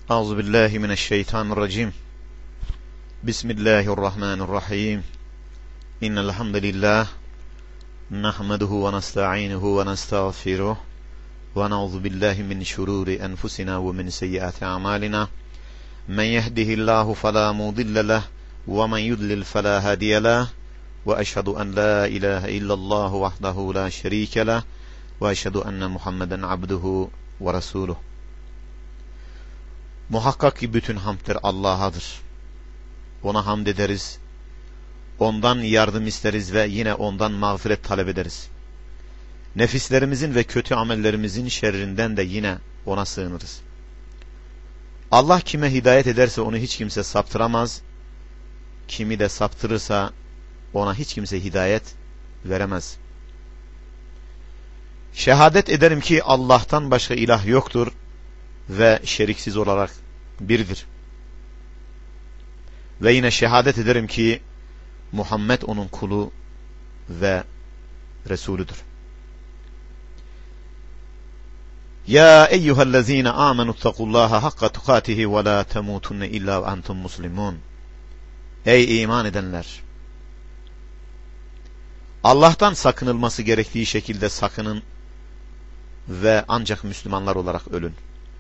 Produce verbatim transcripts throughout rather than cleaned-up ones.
Euzu billahi mineşşeytanirracim. Bismillahirrahmanirrahim. İnnel hamdelellahi nahmeduhu ve nestainuhu ve nestağfiruh ve na'uzu billahi min şururi enfusina ve min seyyiati a'malina. Men yehdihillahu fela mudille leh ve men yudlil fela hadiye leh. Ve eşhedü en la ilahe illallah vahdehu la şerike leh ve eşhedü enne Muhammeden abduhu ve resuluh. Muhakkak ki bütün hamdler Allah'adır. Ona hamd ederiz. Ondan yardım isteriz ve yine ondan mağfiret talep ederiz. Nefislerimizin ve kötü amellerimizin şerrinden de yine ona sığınırız. Allah kime hidayet ederse onu hiç kimse saptıramaz. Kimi de saptırırsa ona hiç kimse hidayet veremez. Şehadet ederim ki Allah'tan başka ilah yoktur ve şeriksiz olarak birdir. Ve yine şehadet ederim ki Muhammed onun kulu ve Resulüdür. Ya eyyühellezine amenuttakullaha hakka tukatihi ve la temutunne illa ve entum muslimun. Ey iman edenler! Allah'tan sakınılması gerektiği şekilde sakının ve ancak Müslümanlar olarak ölün.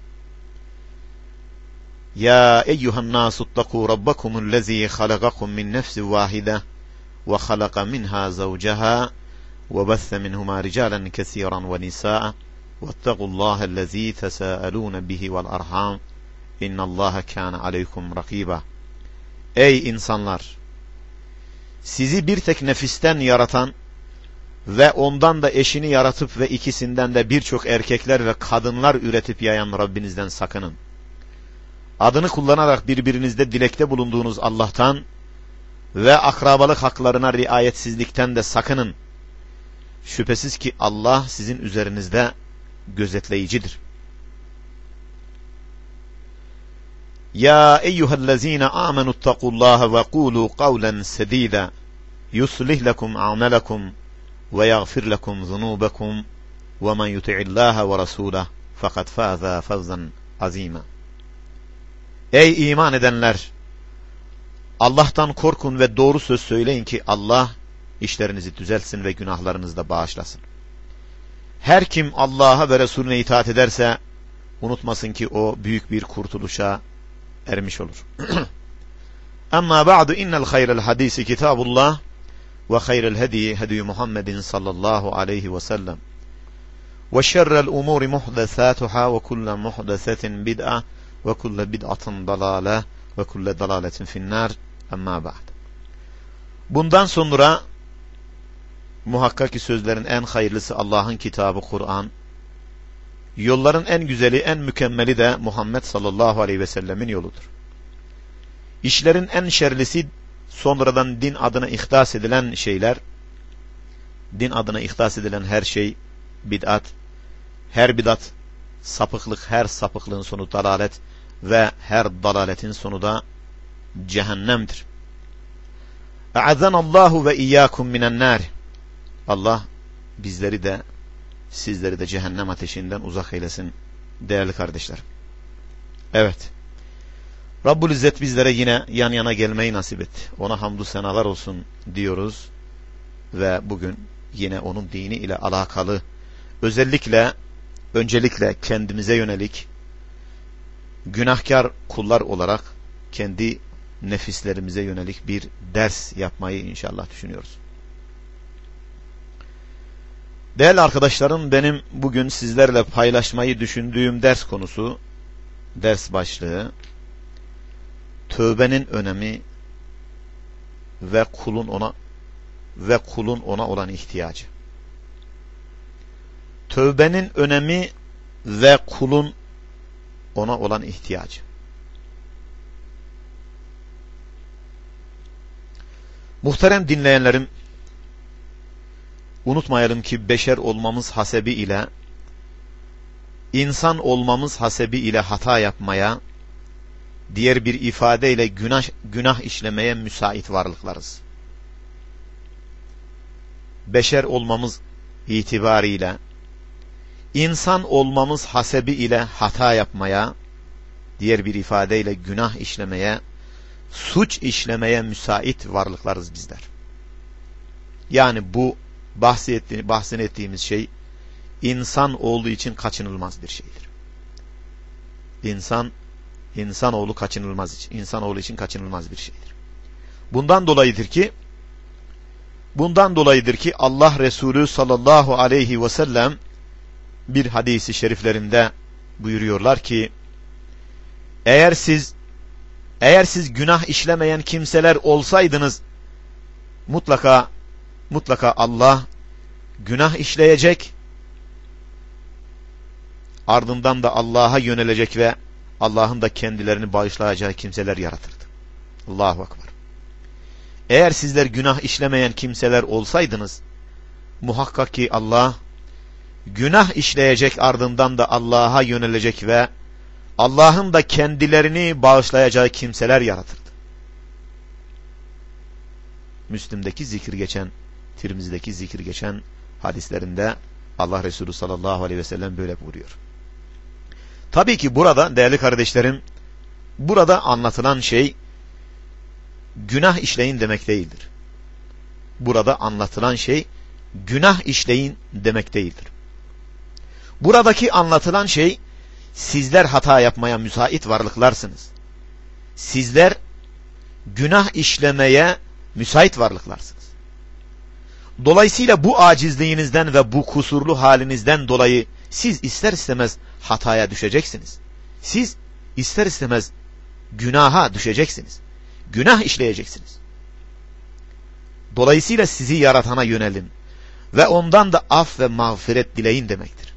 Ya eyyuhan nasu ittaqu rabbakumullezî halakakum min nefsin vâhide ve halaka minha zavcaha ve besse minhuma ricalan kesîran ve nisâ'a vettaqullâhellezî tesâelûne bihi vel arham innallâhe kâne aleykum rakîbâ. Ey insanlar! Sizi bir tek nefisten yaratan ve ondan da eşini yaratıp ve ikisinden de birçok erkekler ve kadınlar üretip yayan Rabbinizden sakının. Adını kullanarak birbirinizde dilekte bulunduğunuz Allah'tan ve akrabalık haklarına riayetsizlikten de sakının. Şüphesiz ki Allah sizin üzerinizde gözetleyicidir. Ya eyyühellezine amenuttakullaha ve kulu kavlen sedîda yuslih lekum a'melakum ve yagfir lekum zunubekum ve men yuti'illaha ve rasûleh fakat fâzâ fevzen azîmâ. Ey iman edenler! Allah'tan korkun ve doğru söz söyleyin ki Allah işlerinizi düzeltsin ve günahlarınızı da bağışlasın. Her kim Allah'a ve Resulüne itaat ederse unutmasın ki o büyük bir kurtuluşa ermiş olur. Amma ba'du innel hayrel hadisi kitabullah ve hayrel hediyi hediyi Muhammedin sallallahu aleyhi ve sellem ve şerrel umuri muhdesatuhâ ve kulle muhdesetin bid'a ve kulle bid'atın dalâle ve kulle dalâletin finnâr. Amma ba'd. Bundan sonra muhakkak ki sözlerin en hayırlısı Allah'ın kitabı Kur'an, yolların en güzeli, en mükemmeli de Muhammed sallallahu aleyhi ve sellemin yoludur. İşlerin en şerlisi sonradan din adına ihdas edilen şeyler, din adına ihdas edilen her şey bid'at, her bid'at sapıklık, her sapıklığın sonu dalalet ve her dalaletin sonu da cehennemdir. E'azzanallahu ve iyyakum minen nar. Allah bizleri de sizleri de cehennem ateşinden uzak eylesin değerli kardeşler. Evet. Rabbul İzzet bizlere yine yan yana gelmeyi nasip etti. Ona hamdü senalar olsun diyoruz ve bugün yine onun dini ile alakalı, özellikle öncelikle kendimize yönelik günahkar kullar olarak kendi nefislerimize yönelik bir ders yapmayı inşallah düşünüyoruz. Değerli arkadaşlarım, benim bugün sizlerle paylaşmayı düşündüğüm ders konusu, ders başlığı, tövbenin önemi ve kulun ona ve kulun ona olan ihtiyacı. Tövbenin önemi ve kulun ona olan ihtiyacı. Muhterem dinleyenlerim, unutmayalım ki beşer olmamız hasebi ile, insan olmamız hasebi ile hata yapmaya, diğer bir ifadeyle günah, günah işlemeye müsait varlıklarız. Beşer olmamız itibariyle, insan olmamız hasebi ile hata yapmaya, diğer bir ifadeyle günah işlemeye, suç işlemeye müsait varlıklarız bizler. Yani bu bahsettiğimiz, bahsettiğimiz şey insan olduğu için kaçınılmaz bir şeydir. İnsan, insanoğlu kaçınılmaz için, insanoğlu için kaçınılmaz bir şeydir. Bundan dolayıdır ki, bundan dolayıdır ki Allah Resulü sallallahu aleyhi ve sellem bir hadisi şeriflerinde buyuruyorlar ki, eğer siz eğer siz günah işlemeyen kimseler olsaydınız, mutlaka mutlaka Allah günah işleyecek, ardından da Allah'a yönelecek ve Allah'ın da kendilerini bağışlayacağı kimseler yaratırdı. Allahu Ekber. Eğer sizler günah işlemeyen kimseler olsaydınız, muhakkak ki Allah günah işleyecek, ardından da Allah'a yönelecek ve Allah'ın da kendilerini bağışlayacağı kimseler yaratırdı. Müslim'deki zikir geçen, Tirmizi'deki zikir geçen hadislerinde Allah Resulü sallallahu aleyhi ve sellem böyle buyuruyor. Tabii ki burada değerli kardeşlerim, burada anlatılan şey günah işleyin demek değildir. Burada anlatılan şey günah işleyin demek değildir. Buradaki anlatılan şey, sizler hata yapmaya müsait varlıklarsınız. Sizler günah işlemeye müsait varlıklarsınız. Dolayısıyla bu acizliğinizden ve bu kusurlu halinizden dolayı siz ister istemez hataya düşeceksiniz. Siz ister istemez günaha düşeceksiniz. Günah işleyeceksiniz. Dolayısıyla sizi yaratana yönelin ve ondan da af ve mağfiret dileyin demektir.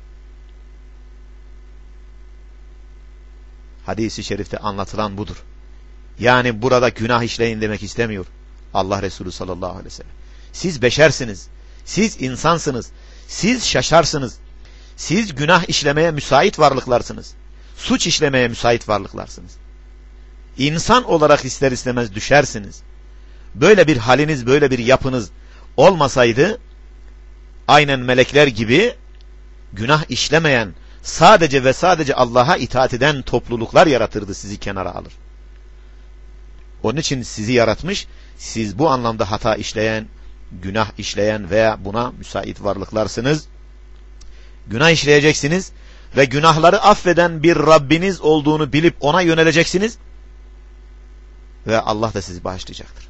Hadis-i şerifte anlatılan budur. Yani burada günah işleyin demek istemiyor Allah Resulü sallallahu aleyhi ve sellem. Siz beşersiniz, siz insansınız, siz şaşarsınız, siz günah işlemeye müsait varlıklarsınız, suç işlemeye müsait varlıklarsınız. İnsan olarak ister istemez düşersiniz. Böyle bir haliniz, böyle bir yapınız olmasaydı, aynen melekler gibi günah işlemeyen, sadece ve sadece Allah'a itaat eden topluluklar yaratırdı, sizi kenara alır. Onun için sizi yaratmış, siz bu anlamda hata işleyen, günah işleyen veya buna müsait varlıklarsınız. Günah işleyeceksiniz ve günahları affeden bir Rabbiniz olduğunu bilip ona yöneleceksiniz ve Allah da sizi bağışlayacaktır.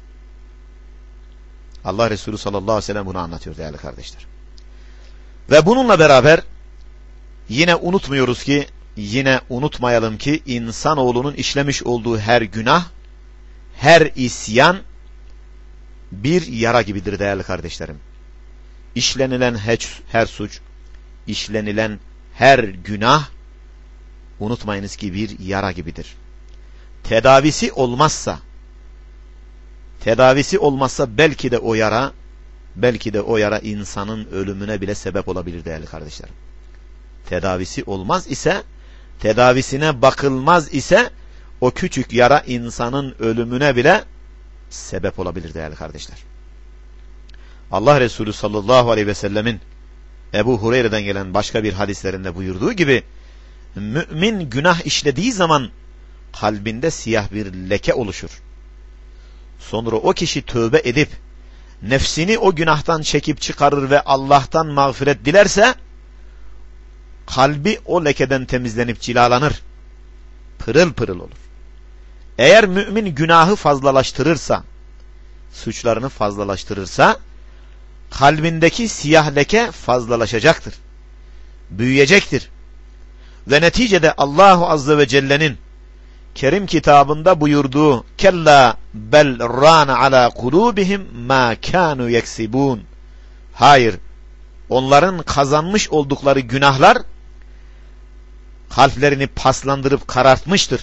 Allah Resulü sallallahu aleyhi ve sellem bunu anlatıyor değerli kardeşler. Ve bununla beraber yine unutmuyoruz ki, yine unutmayalım ki insanoğlunun işlemiş olduğu her günah, her isyan bir yara gibidir değerli kardeşlerim. İşlenilen her, her suç, işlenilen her günah, unutmayınız ki bir yara gibidir. Tedavisi olmazsa, tedavisi olmazsa belki de o yara, belki de o yara insanın ölümüne bile sebep olabilir değerli kardeşlerim. Tedavisi olmaz ise, tedavisine bakılmaz ise, o küçük yara insanın ölümüne bile sebep olabilir değerli kardeşler. Allah Resulü sallallahu aleyhi ve sellemin Ebu Hureyre'den gelen başka bir hadislerinde buyurduğu gibi, mümin günah işlediği zaman kalbinde siyah bir leke oluşur. Sonra o kişi tövbe edip nefsini o günahtan çekip çıkarır ve Allah'tan mağfiret dilerse, kalbi o lekeden temizlenip cilalanır. Pırıl pırıl olur. Eğer mümin günahı fazlalaştırırsa, suçlarını fazlalaştırırsa, kalbindeki siyah leke fazlalaşacaktır. Büyüyecektir. Ve neticede Allahu Azze ve Celle'nin Kerim kitabında buyurduğu kella bel rana ala kulubihim ma kanu yeksibun. Hayır, onların kazanmış oldukları günahlar kalplerini paslandırıp karartmıştır.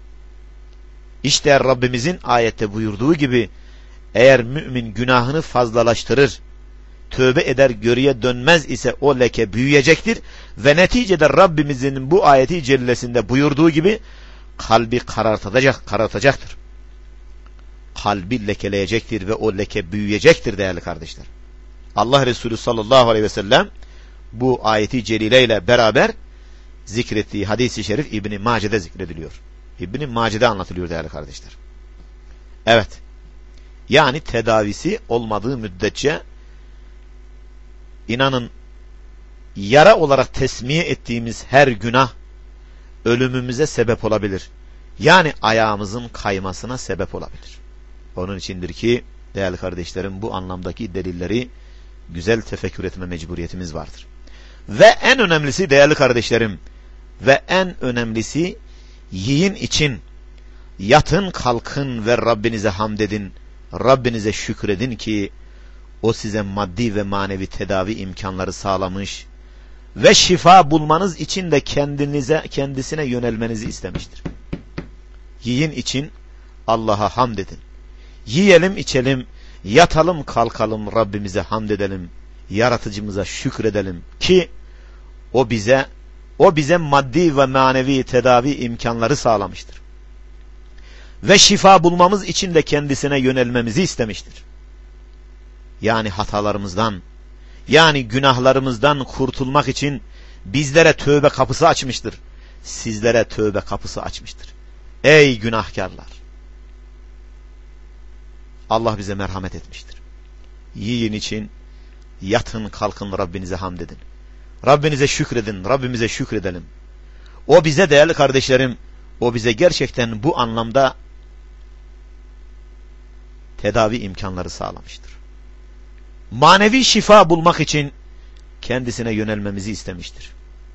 İşte Rabbimizin ayette buyurduğu gibi, eğer mümin günahını fazlalaştırır, tövbe eder, geriye dönmez ise o leke büyüyecektir ve neticede Rabbimizin bu ayeti cellesinde buyurduğu gibi kalbi karartacak, karartacaktır. Kalbi lekeleyecektir ve o leke büyüyecektir değerli kardeşler. Allah Resulü sallallahu aleyhi ve sellem bu ayeti celileyle beraber zikrettiği hadis-i şerif İbn-i Mace'de zikrediliyor. İbn-i Mace'de anlatılıyor değerli kardeşler. Evet. Yani tedavisi olmadığı müddetçe inanın yara olarak tesmiye ettiğimiz her günah ölümümüze sebep olabilir. Yani ayağımızın kaymasına sebep olabilir. Onun içindir ki değerli kardeşlerim bu anlamdaki delilleri güzel tefekkür etme mecburiyetimiz vardır. Ve en önemlisi değerli kardeşlerim ve en önemlisi yiyin için, yatın kalkın ve Rabbinize hamd edin, Rabbinize şükredin ki o size maddi ve manevi tedavi imkanları sağlamış ve şifa bulmanız için de kendinize kendisine yönelmenizi istemiştir. Yiyin için Allah'a hamd edin. Yiyelim içelim, yatalım kalkalım Rabbimize hamd edelim, yaratıcımıza şükredelim ki o bize o bize maddi ve manevi tedavi imkanları sağlamıştır. Ve şifa bulmamız için de kendisine yönelmemizi istemiştir. Yani hatalarımızdan, yani günahlarımızdan kurtulmak için bizlere tövbe kapısı açmıştır. Sizlere tövbe kapısı açmıştır. Ey günahkarlar! Allah bize merhamet etmiştir. Yiyin için, yatın kalkın Rabbinize hamd edin. Rabbinize şükredin, Rabbimize şükredelim. O bize değerli kardeşlerim, o bize gerçekten bu anlamda tedavi imkanları sağlamıştır. Manevi şifa bulmak için kendisine yönelmemizi istemiştir.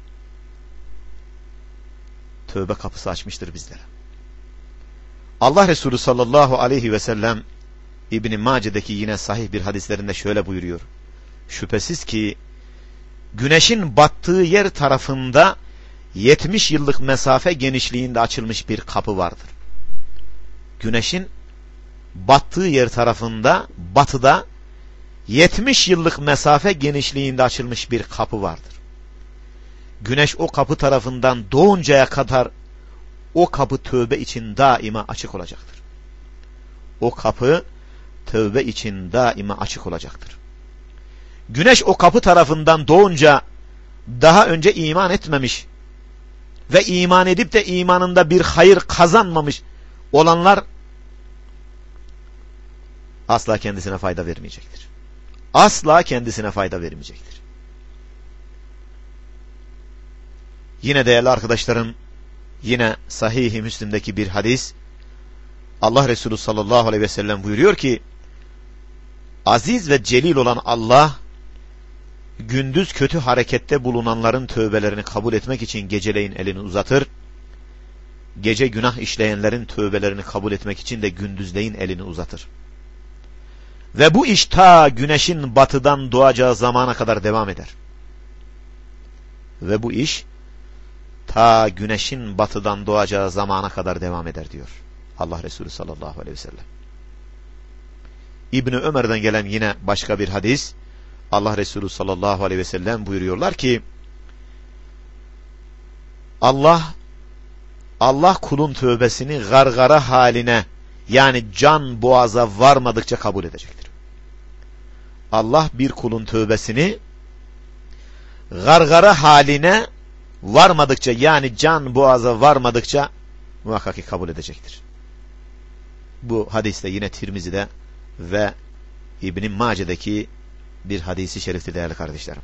Tövbe kapısı açmıştır bizlere. Allah Resulü sallallahu aleyhi ve sellem İbn-i Mace'deki yine sahih bir hadislerinde şöyle buyuruyor. Şüphesiz ki güneşin battığı yer tarafında yetmiş yıllık mesafe genişliğinde açılmış bir kapı vardır. Güneşin battığı yer tarafında batıda yetmiş yıllık mesafe genişliğinde açılmış bir kapı vardır. Güneş o kapı tarafından doğuncaya kadar o kapı tövbe için daima açık olacaktır. O kapı tövbe için daima açık olacaktır. Güneş o kapı tarafından doğunca daha önce iman etmemiş ve iman edip de imanında bir hayır kazanmamış olanlar asla kendisine fayda vermeyecektir. Asla kendisine fayda vermeyecektir. Yine değerli arkadaşlarım, yine Sahih-i Müslim'deki bir hadis, Allah Resulü sallallahu aleyhi ve sellem buyuruyor ki, aziz ve celil olan Allah, gündüz kötü harekette bulunanların tövbelerini kabul etmek için geceleyin elini uzatır, gece günah işleyenlerin tövbelerini kabul etmek için de gündüzleyin elini uzatır. Ve bu iş ta güneşin batıdan doğacağı zamana kadar devam eder. Ve bu iş ta güneşin batıdan doğacağı zamana kadar devam eder diyor Allah Resulü sallallahu aleyhi ve sellem. İbni Ömer'den gelen yine başka bir hadis, Allah Resulü sallallahu aleyhi ve sellem buyuruyorlar ki, Allah Allah kulun tövbesini gargara haline, yani can boğaza varmadıkça kabul edecektir. Allah bir kulun tövbesini gargara haline varmadıkça, yani can boğaza varmadıkça muhakkak ki kabul edecektir. Bu hadiste yine Tirmizi'de ve İbn-i Mace'deki bir hadisi şerifti değerli kardeşlerim.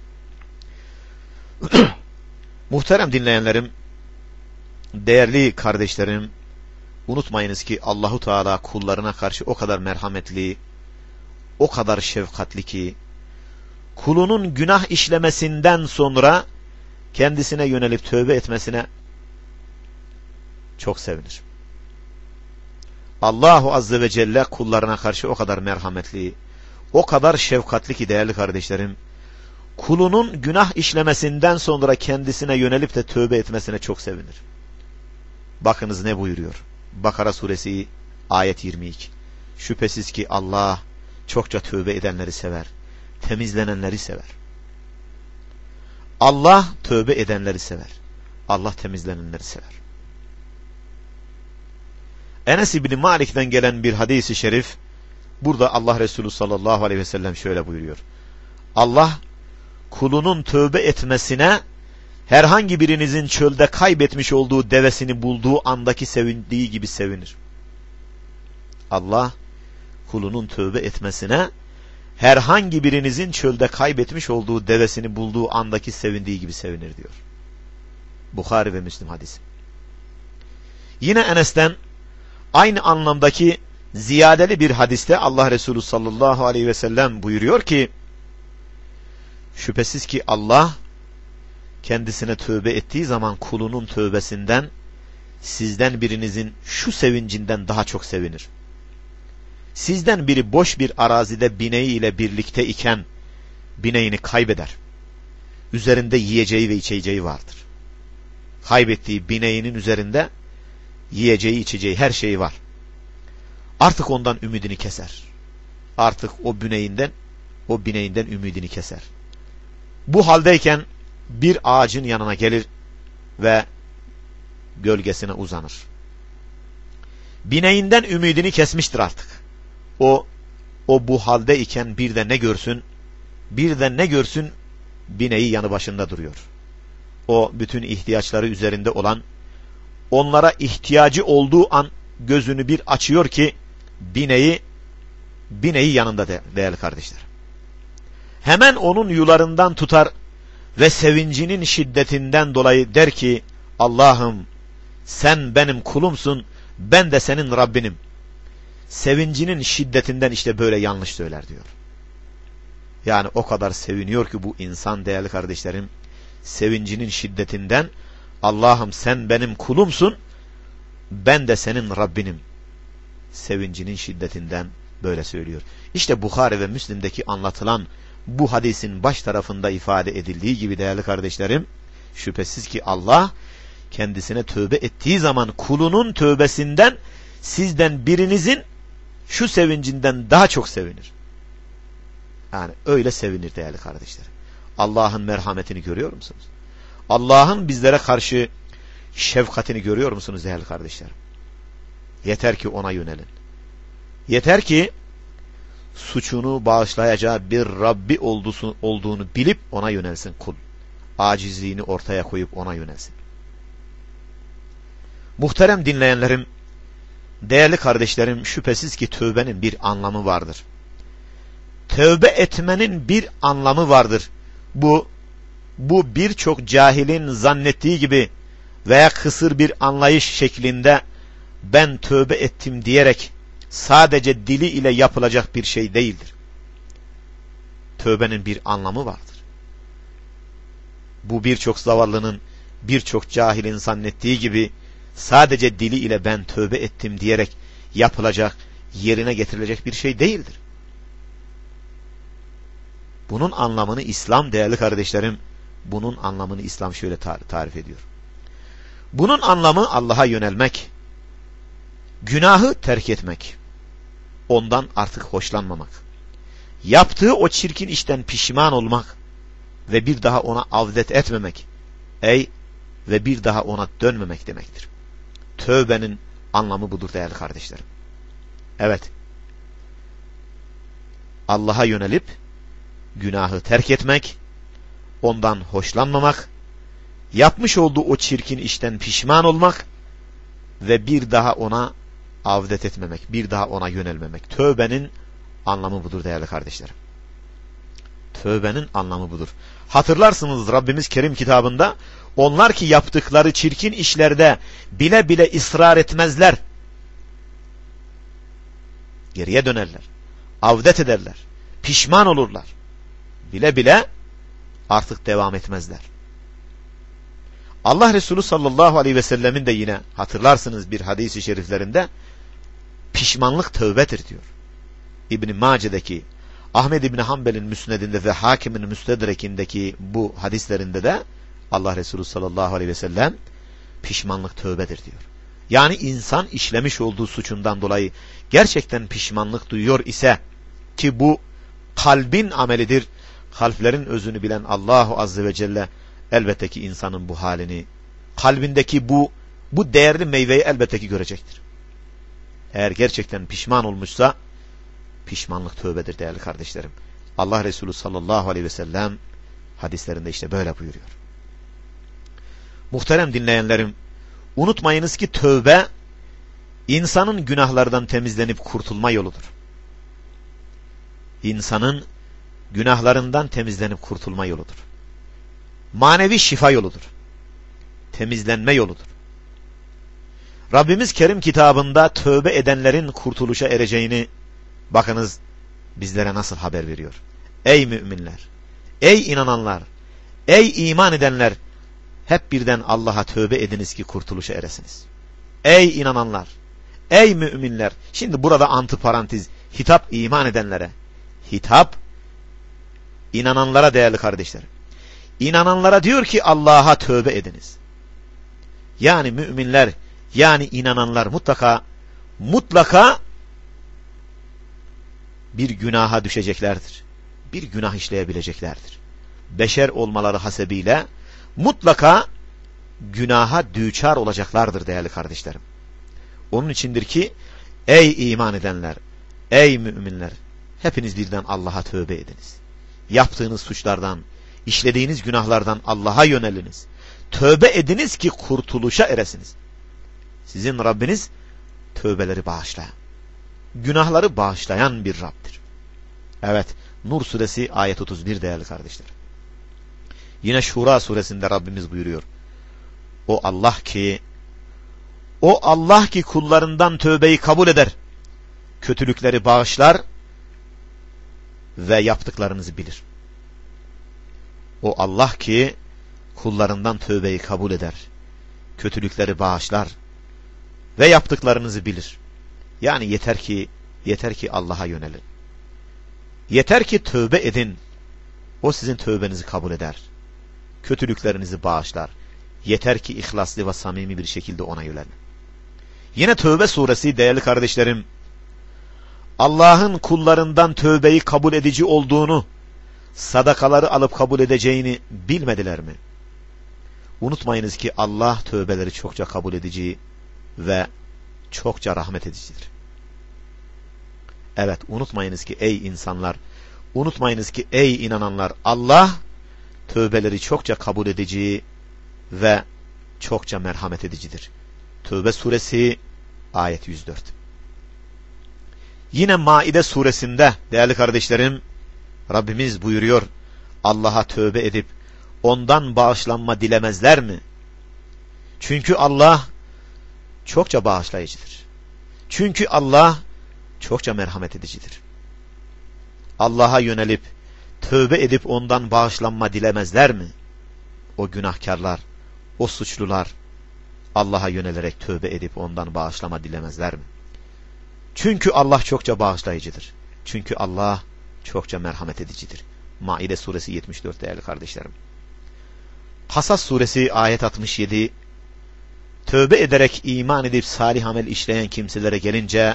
Muhterem dinleyenlerim, değerli kardeşlerim, unutmayınız ki Allahu Teala kullarına karşı o kadar merhametli, o kadar şefkatli ki kulunun günah işlemesinden sonra kendisine yönelip tövbe etmesine çok sevinir. Allahu Azze ve Celle kullarına karşı o kadar merhametli, o kadar şefkatli ki değerli kardeşlerim, kulunun günah işlemesinden sonra kendisine yönelip de tövbe etmesine çok sevinir. Bakınız ne buyuruyor? Bakara suresi ayet yirmi iki. Şüphesiz ki Allah çokça tövbe edenleri sever, temizlenenleri sever. Allah tövbe edenleri sever. Allah temizlenenleri sever. Enes İbni Malik'ten gelen bir hadis-i şerif, burada Allah Resulü sallallahu aleyhi ve sellem şöyle buyuruyor. Allah kulunun tövbe etmesine herhangi birinizin çölde kaybetmiş olduğu devesini bulduğu andaki sevindiği gibi sevinir. Allah kulunun tövbe etmesine herhangi birinizin çölde kaybetmiş olduğu devesini bulduğu andaki sevindiği gibi sevinir diyor. Bukhari ve Müslim hadisi. Yine Enes'ten aynı anlamdaki ziyadeli bir hadiste Allah Resulü sallallahu aleyhi ve sellem buyuruyor ki, şüphesiz ki Allah kendisine tövbe ettiği zaman kulunun tövbesinden sizden birinizin şu sevincinden daha çok sevinir. Sizden biri boş bir arazide bineği ile birlikte iken bineğini kaybeder. Üzerinde yiyeceği ve içeceği vardır. Kaybettiği bineğinin üzerinde yiyeceği, içeceği her şeyi var. Artık ondan ümidini keser. Artık o bineğinden, o bineğinden ümidini keser. Bu haldeyken bir ağacın yanına gelir ve gölgesine uzanır. Bineğinden ümidini kesmiştir artık. O, o bu halde iken bir de ne görsün? Bir de ne görsün? Bineği yanı başında duruyor. O bütün ihtiyaçları üzerinde olan, onlara ihtiyacı olduğu an gözünü bir açıyor ki bineği, bineği yanında de, değerli kardeşler. Hemen onun yularından tutar ve sevincinin şiddetinden dolayı der ki, Allah'ım sen benim kulumsun, ben de senin Rabbinim. Sevincinin şiddetinden işte böyle yanlış söyler diyor. Yani o kadar seviniyor ki bu insan değerli kardeşlerim, sevincinin şiddetinden Allah'ım sen benim kulumsun, ben de senin Rabbinim. Sevincinin şiddetinden böyle söylüyor. İşte Bukhari ve Müslim'deki anlatılan bu hadisin baş tarafında ifade edildiği gibi değerli kardeşlerim, şüphesiz ki Allah kendisine tövbe ettiği zaman kulunun tövbesinden sizden birinizin şu sevincinden daha çok sevinir. Yani öyle sevinir değerli kardeşlerim. Allah'ın merhametini görüyor musunuz? Allah'ın bizlere karşı şefkatini görüyor musunuz değerli kardeşlerim? Yeter ki ona yönelin. Yeter ki suçunu bağışlayacağı bir Rabbi olduğunu bilip ona yönelsin kul. Acizliğini ortaya koyup ona yönelsin. Muhterem dinleyenlerim, değerli kardeşlerim, şüphesiz ki tövbenin bir anlamı vardır. Tövbe etmenin bir anlamı vardır. Bu, bu birçok cahilin zannettiği gibi veya kısır bir anlayış şeklinde ben tövbe ettim diyerek sadece dili ile yapılacak bir şey değildir. Tövbenin bir anlamı vardır. Bu birçok zavallının, birçok cahilin zannettiği gibi sadece dili ile ben tövbe ettim diyerek yapılacak, yerine getirilecek bir şey değildir. Bunun anlamını İslam değerli kardeşlerim, bunun anlamını İslam şöyle tar- tarif ediyor. Bunun anlamı Allah'a yönelmek, günahı terk etmek, ondan artık hoşlanmamak, yaptığı o çirkin işten pişman olmak ve bir daha ona avdet etmemek, ey ve bir daha ona dönmemek demektir. Tövbenin anlamı budur değerli kardeşlerim. Evet, Allah'a yönelip günahı terk etmek, ondan hoşlanmamak, yapmış olduğu o çirkin işten pişman olmak ve bir daha ona avdet etmemek, bir daha ona yönelmemek. Tövbenin anlamı budur değerli kardeşlerim. Tövbenin anlamı budur. Hatırlarsınız Rabbimiz Kerim kitabında, onlar ki yaptıkları çirkin işlerde bile bile ısrar etmezler. Geriye dönerler. Avdet ederler. Pişman olurlar. Bile bile artık devam etmezler. Allah Resulü sallallahu aleyhi ve sellemin de yine hatırlarsınız bir hadis-i şeriflerinde pişmanlık tövbedir diyor. İbn-i Mace'deki, Ahmed İbni Hanbel'in müsnedinde ve Hakim'in müstedrekindeki bu hadislerinde de Allah Resulü sallallahu aleyhi ve sellem pişmanlık tövbedir diyor. Yani insan işlemiş olduğu suçundan dolayı gerçekten pişmanlık duyuyor ise, ki bu kalbin amelidir, kalplerin özünü bilen Allahu Azze ve Celle elbette ki insanın bu halini, kalbindeki bu bu değerli meyveyi elbette ki görecektir. Eğer gerçekten pişman olmuşsa pişmanlık tövbedir değerli kardeşlerim. Allah Resulü sallallahu aleyhi ve sellem hadislerinde işte böyle buyuruyor. Muhterem dinleyenlerim, unutmayınız ki tövbe, insanın günahlardan temizlenip kurtulma yoludur. İnsanın günahlarından temizlenip kurtulma yoludur. Manevi şifa yoludur. Temizlenme yoludur. Rabbimiz Kerim kitabında tövbe edenlerin kurtuluşa ereceğini bakınız bizlere nasıl haber veriyor. Ey müminler, ey inananlar, ey iman edenler, hep birden Allah'a tövbe ediniz ki kurtuluşa eresiniz. Ey inananlar, ey müminler. Şimdi burada antiparantez, hitap iman edenlere, hitap inananlara değerli kardeşlerim. İnananlara diyor ki Allah'a tövbe ediniz. Yani müminler, yani inananlar mutlaka mutlaka bir günaha düşeceklerdir. Bir günah işleyebileceklerdir. Beşer olmaları hasebiyle mutlaka günaha düçar olacaklardır değerli kardeşlerim. Onun içindir ki ey iman edenler, ey müminler, hepiniz birden Allah'a tövbe ediniz. Yaptığınız suçlardan, işlediğiniz günahlardan Allah'a yöneliniz. Tövbe ediniz ki kurtuluşa eresiniz. Sizin Rabbiniz tövbeleri bağışlayan, günahları bağışlayan bir Rabb'dir. Evet, Nur suresi ayet otuz bir değerli kardeşler. Yine Şura suresinde Rabbimiz buyuruyor. O Allah ki O Allah ki kullarından tövbeyi kabul eder, kötülükleri bağışlar ve yaptıklarınızı bilir. O Allah ki kullarından tövbeyi kabul eder, kötülükleri bağışlar ve yaptıklarınızı bilir. Yani yeter ki yeter ki Allah'a yönelin. Yeter ki tövbe edin. O sizin tövbenizi kabul eder. Kötülüklerinizi bağışlar. Yeter ki ihlaslı ve samimi bir şekilde ona yönelin. Yine Tövbe suresi değerli kardeşlerim, Allah'ın kullarından tövbeyi kabul edici olduğunu, sadakaları alıp kabul edeceğini bilmediler mi? Unutmayınız ki Allah tövbeleri çokça kabul edici ve çokça rahmet edicidir. Evet, unutmayınız ki ey insanlar, unutmayınız ki ey inananlar, Allah tövbeleri çokça kabul edici ve çokça merhamet edicidir. Tövbe suresi ayet yüz dört. Yine Maide suresinde değerli kardeşlerim, Rabbimiz buyuruyor, Allah'a tövbe edip ondan bağışlanma dilemezler mi? Çünkü Allah çokça bağışlayıcıdır. Çünkü Allah çokça merhamet edicidir. Allah'a yönelip tövbe edip ondan bağışlanma dilemezler mi? O günahkarlar, o suçlular Allah'a yönelerek tövbe edip ondan bağışlama dilemezler mi? Çünkü Allah çokça bağışlayıcıdır. Çünkü Allah çokça merhamet edicidir. Maide suresi yetmiş dört değerli kardeşlerim. Kasas suresi ayet altmış yedi. Tövbe ederek iman edip salih amel işleyen kimselere gelince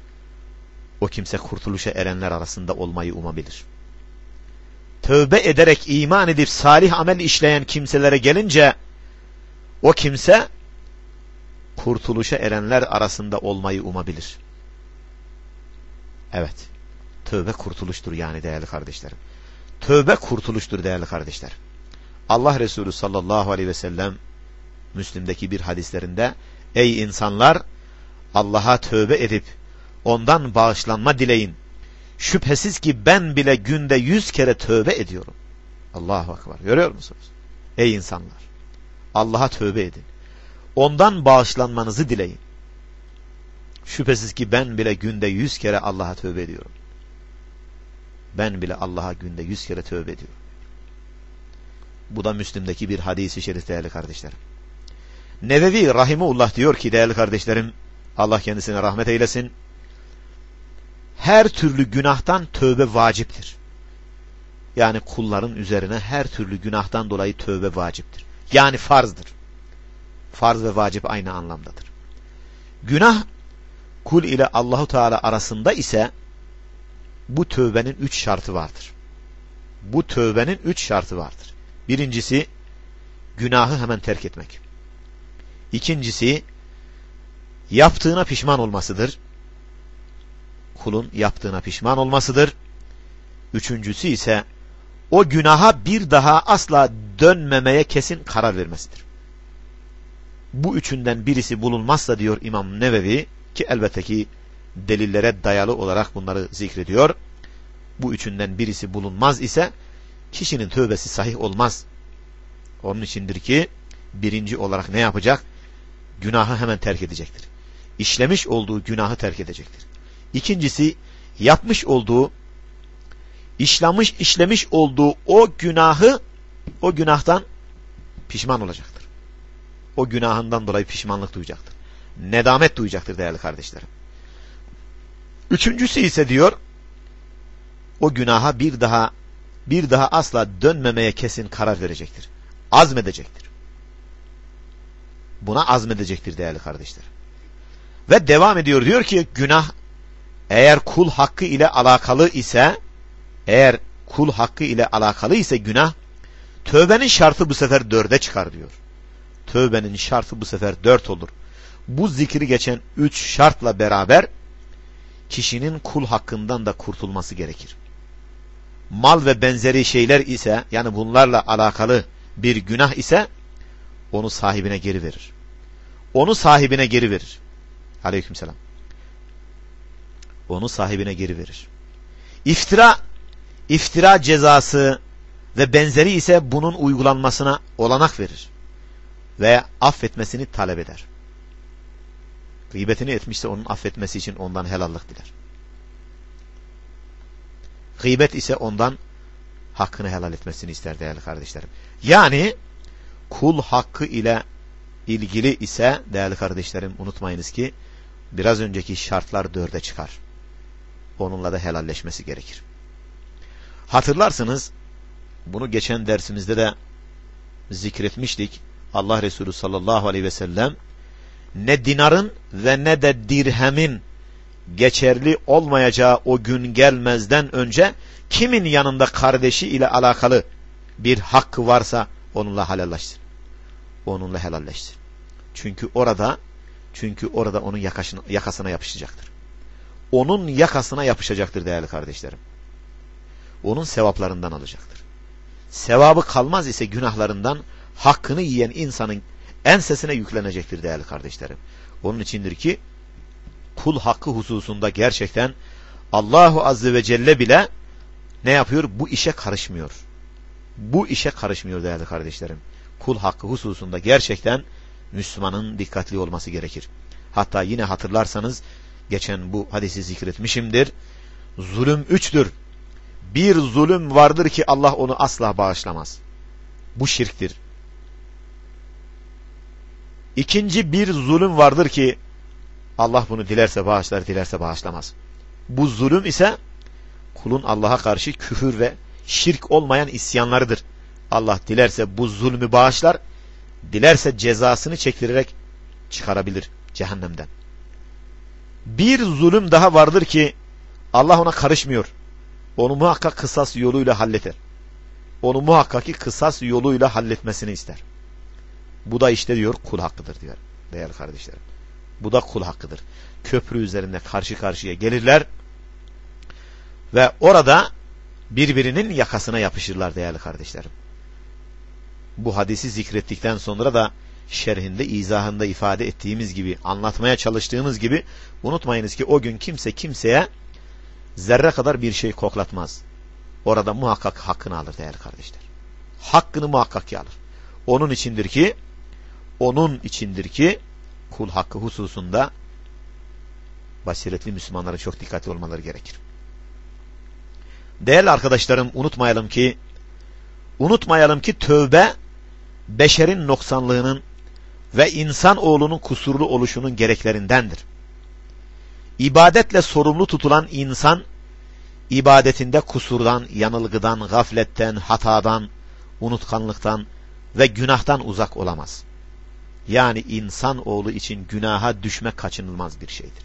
o kimse kurtuluşa erenler arasında olmayı umabilir. Tövbe ederek iman edip salih amel işleyen kimselere gelince o kimse kurtuluşa erenler arasında olmayı umabilir. Evet, tövbe kurtuluştur yani değerli kardeşlerim. Tövbe kurtuluştur değerli kardeşler. Allah Resulü sallallahu aleyhi ve sellem Müslim'deki bir hadislerinde, ey insanlar, Allah'a tövbe edip ondan bağışlanma dileyin. Şüphesiz ki ben bile günde yüz kere tövbe ediyorum. Allahu Ekber. Görüyor musunuz? Ey insanlar, Allah'a tövbe edin. Ondan bağışlanmanızı dileyin. Şüphesiz ki ben bile günde yüz kere Allah'a tövbe ediyorum. Ben bile Allah'a günde yüz kere tövbe ediyorum. Bu da Müslim'deki bir hadis-i şerif değerli kardeşlerim. Nevevi Rahimullah diyor ki değerli kardeşlerim, Allah kendisine rahmet eylesin, her türlü günahtan tövbe vaciptir. Yani kulların üzerine her türlü günahtan dolayı tövbe vaciptir. Yani farzdır. Farz ve vacip aynı anlamdadır. Günah kul ile Allahu Teala arasında ise bu tövbenin üç şartı vardır. Bu tövbenin üç şartı vardır. Birincisi günahı hemen terk etmek. İkincisi yaptığına pişman olmasıdır. Kulun yaptığına pişman olmasıdır. Üçüncüsü ise o günaha bir daha asla dönmemeye kesin karar vermesidir. bu üçünden birisi bulunmazsa diyor İmam Nevevi, ki elbette ki delillere dayalı olarak bunları zikrediyor. Bu üçünden birisi bulunmaz ise kişinin tövbesi sahih olmaz. Onun içindir ki birinci olarak ne yapacak? Günahı hemen terk edecektir. İşlemiş olduğu günahı terk edecektir. İkincisi, yapmış olduğu, işlemiş, işlemiş olduğu o günahı, o günahtan pişman olacaktır. O günahından dolayı pişmanlık duyacaktır. Nedamet duyacaktır değerli kardeşlerim. Üçüncüsü ise diyor, o günaha bir daha bir daha asla dönmemeye kesin karar verecektir. Azmedecektir. Buna azmedecektir değerli kardeşler. Ve devam ediyor, diyor ki günah eğer kul hakkı ile alakalı ise, eğer kul hakkı ile alakalı ise günah, tövbenin şartı bu sefer dörde çıkar diyor. Tövbenin şartı bu sefer dört olur. Bu zikri geçen üç şartla beraber kişinin kul hakkından da kurtulması gerekir. Mal ve benzeri şeyler ise, yani bunlarla alakalı bir günah ise onu sahibine geri verir. Onu sahibine geri verir. Aleykümselam. Onu sahibine geri verir. İftira, iftira cezası ve benzeri ise bunun uygulanmasına olanak verir. Ve affetmesini talep eder. Gıybetini etmişse onun affetmesi için ondan helallik diler. Gıybet ise ondan hakkını helal etmesini ister değerli kardeşlerim. Yani kul hakkı ile ilgili ise değerli kardeşlerim, unutmayınız ki biraz önceki şartlar dörde çıkar. Onunla da helalleşmesi gerekir. Hatırlarsınız, bunu geçen dersimizde de zikretmiştik. Allah Resulü sallallahu aleyhi ve sellem ne dinarın ve ne de dirhemin geçerli olmayacağı o gün gelmezden önce kimin yanında kardeşi ile alakalı bir hakkı varsa onunla helalleşsin. Onunla helalleşsin. Çünkü orada çünkü orada onun yakasına, yakasına yapışacaktır. Onun yakasına yapışacaktır değerli kardeşlerim. Onun sevaplarından alacaktır. Sevabı kalmaz ise günahlarından hakkını yiyen insanın ensesine yüklenecektir değerli kardeşlerim. Onun içindir ki kul hakkı hususunda gerçekten Allahu Azze ve Celle bile ne yapıyor? Bu işe karışmıyor. Bu işe karışmıyor değerli kardeşlerim. Kul hakkı hususunda gerçekten Müslümanın dikkatli olması gerekir. Hatta yine hatırlarsanız geçen bu hadisi zikretmişimdir. Zulüm üçtür. Bir zulüm vardır ki Allah onu asla bağışlamaz. Bu şirktir. İkinci bir zulüm vardır ki Allah bunu dilerse bağışlar, dilerse bağışlamaz. Bu zulüm ise kulun Allah'a karşı küfür ve şirk olmayan isyanlarıdır. Allah dilerse bu zulmü bağışlar, dilerse cezasını çektirerek çıkarabilir cehennemden. Bir zulüm daha vardır ki Allah ona karışmıyor. Onu muhakkak kısas yoluyla halleder. Onu muhakkak ki kısas yoluyla halletmesini ister. Bu da işte diyor kul hakkıdır diyor değerli kardeşlerim. Bu da kul hakkıdır. Köprü üzerinde karşı karşıya gelirler ve orada birbirinin yakasına yapışırlar değerli kardeşlerim. Bu hadisi zikrettikten sonra da şerhinde, izahında ifade ettiğimiz gibi, anlatmaya çalıştığımız gibi unutmayınız ki o gün kimse kimseye zerre kadar bir şey koklatmaz. Orada muhakkak hakkını alır değerli kardeşler. Hakkını muhakkak ki alır. Onun içindir ki onun içindir ki kul hakkı hususunda basiretli Müslümanların çok dikkatli olmaları gerekir. Değerli arkadaşlarım, unutmayalım ki unutmayalım ki tövbe beşerin noksanlığının ve insan oğlunun kusurlu oluşunun gereklerindendir. İbadetle sorumlu tutulan insan ibadetinde kusurdan, yanılgıdan, gafletten, hatadan, unutkanlıktan ve günahtan uzak olamaz. Yani insan oğlu için günaha düşmek kaçınılmaz bir şeydir.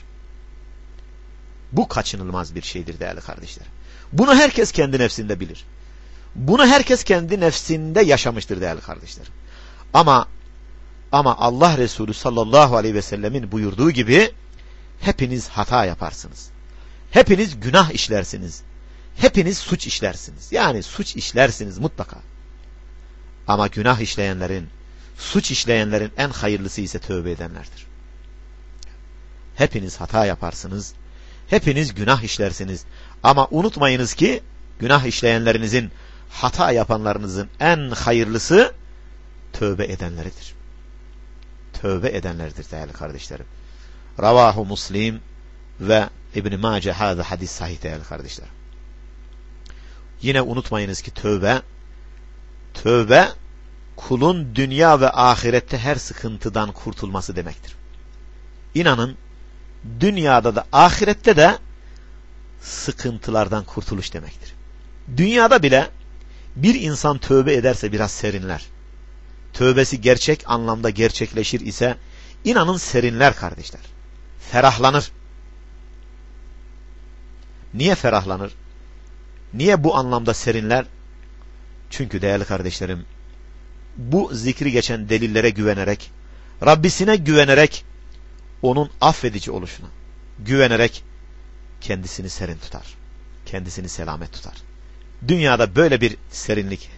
Bu kaçınılmaz bir şeydir değerli kardeşlerim. Bunu herkes kendi nefsinde bilir. Bunu herkes kendi nefsinde yaşamıştır değerli kardeşlerim. Ama ama Allah Resulü sallallahu aleyhi ve sellemin buyurduğu gibi hepiniz hata yaparsınız. Hepiniz günah işlersiniz. Hepiniz suç işlersiniz. Yani suç işlersiniz mutlaka. Ama günah işleyenlerin, Suç işleyenlerin en hayırlısı ise tövbe edenlerdir. Hepiniz hata yaparsınız, hepiniz günah işlersiniz. Ama unutmayınız ki günah işleyenlerinizin, hata yapanlarınızın en hayırlısı tövbe edenleridir. Tövbe edenlerdir değerli kardeşlerim. Ravahu Muslim ve İbn-i Mace hâzâ hadis sahih değerli kardeşlerim. Yine unutmayınız ki tövbe, tövbe kulun dünya ve ahirette her sıkıntıdan kurtulması demektir. İnanın dünyada da ahirette de sıkıntılardan kurtuluş demektir. Dünyada bile bir insan tövbe ederse biraz serinler. Tövbesi gerçek anlamda gerçekleşir ise inanın serinler kardeşler. Ferahlanır. Niye ferahlanır? Niye bu anlamda serinler? Çünkü değerli kardeşlerim, bu zikri geçen delillere güvenerek, Rabbisine güvenerek, onun affedici oluşuna güvenerek kendisini serin tutar. Kendisini selamet tutar. Dünyada böyle bir serinlik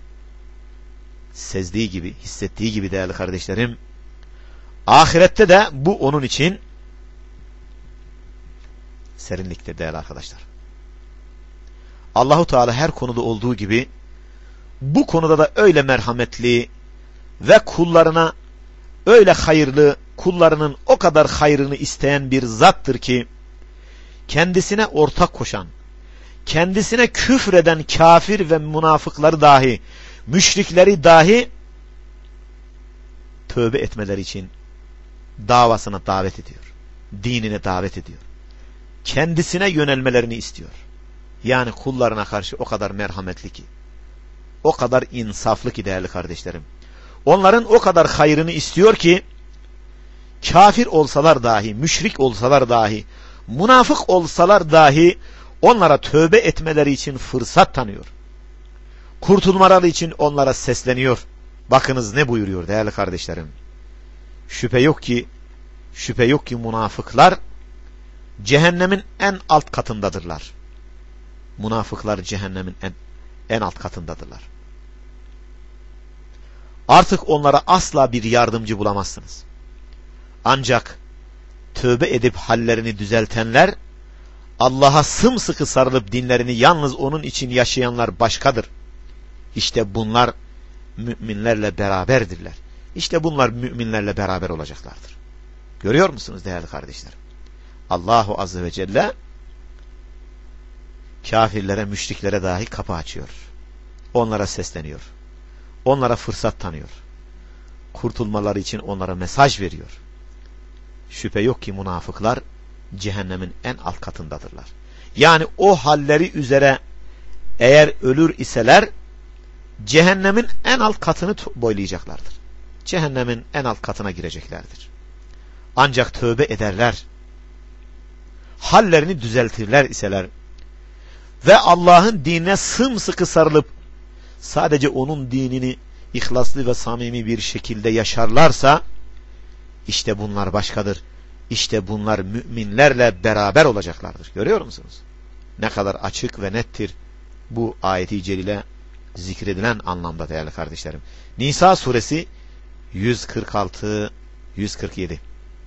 sezdiği gibi, hissettiği gibi değerli kardeşlerim, ahirette de bu onun için serinliktir değerli arkadaşlar. Allahu Teala her konuda olduğu gibi bu konuda da öyle merhametli ve kullarına öyle hayırlı, kullarının o kadar hayrını isteyen bir zattır ki kendisine ortak koşan, kendisine küfreden kafir ve münafıkları dahi, müşrikleri dahi tövbe etmeleri için davasına davet ediyor. Dinine davet ediyor. Kendisine yönelmelerini istiyor. Yani kullarına karşı o kadar merhametli ki, o kadar insaflı ki değerli kardeşlerim. Onların o kadar hayrını istiyor ki, kafir olsalar dahi, müşrik olsalar dahi, münafık olsalar dahi onlara tövbe etmeleri için fırsat tanıyor. Kurtulmaları için onlara sesleniyor. Bakınız ne buyuruyor değerli kardeşlerim. Şüphe yok ki, şüphe yok ki münafıklar cehennemin en alt katındadırlar. Münafıklar cehennemin en, en alt katındadırlar. Artık onlara asla bir yardımcı bulamazsınız. Ancak tövbe edip hallerini düzeltenler, Allah'a sımsıkı sarılıp dinlerini yalnız onun için yaşayanlar başkadır. İşte bunlar müminlerle beraberdirler. İşte bunlar müminlerle beraber olacaklardır. Görüyor musunuz değerli kardeşlerim? Allahu Azze ve Celle kafirlere, müşriklere dahi kapı açıyor. Onlara sesleniyor. Onlara fırsat tanıyor. Kurtulmaları için onlara mesaj veriyor. Şüphe yok ki münafıklar cehennemin en alt katındadırlar. Yani o halleri üzere eğer ölür iseler cehennemin en alt katını boylayacaklardır. Cehennemin en alt katına gireceklerdir. Ancak tövbe ederler, hallerini düzeltirler iseler ve Allah'ın dinine sımsıkı sarılıp sadece onun dinini ihlaslı ve samimi bir şekilde yaşarlarsa işte bunlar başkadır. İşte bunlar müminlerle beraber olacaklardır. Görüyor musunuz? Ne kadar açık ve nettir bu ayeti celile zikredilen anlamda değerli kardeşlerim. Nisa suresi yüz kırk altı yüz kırk yedi.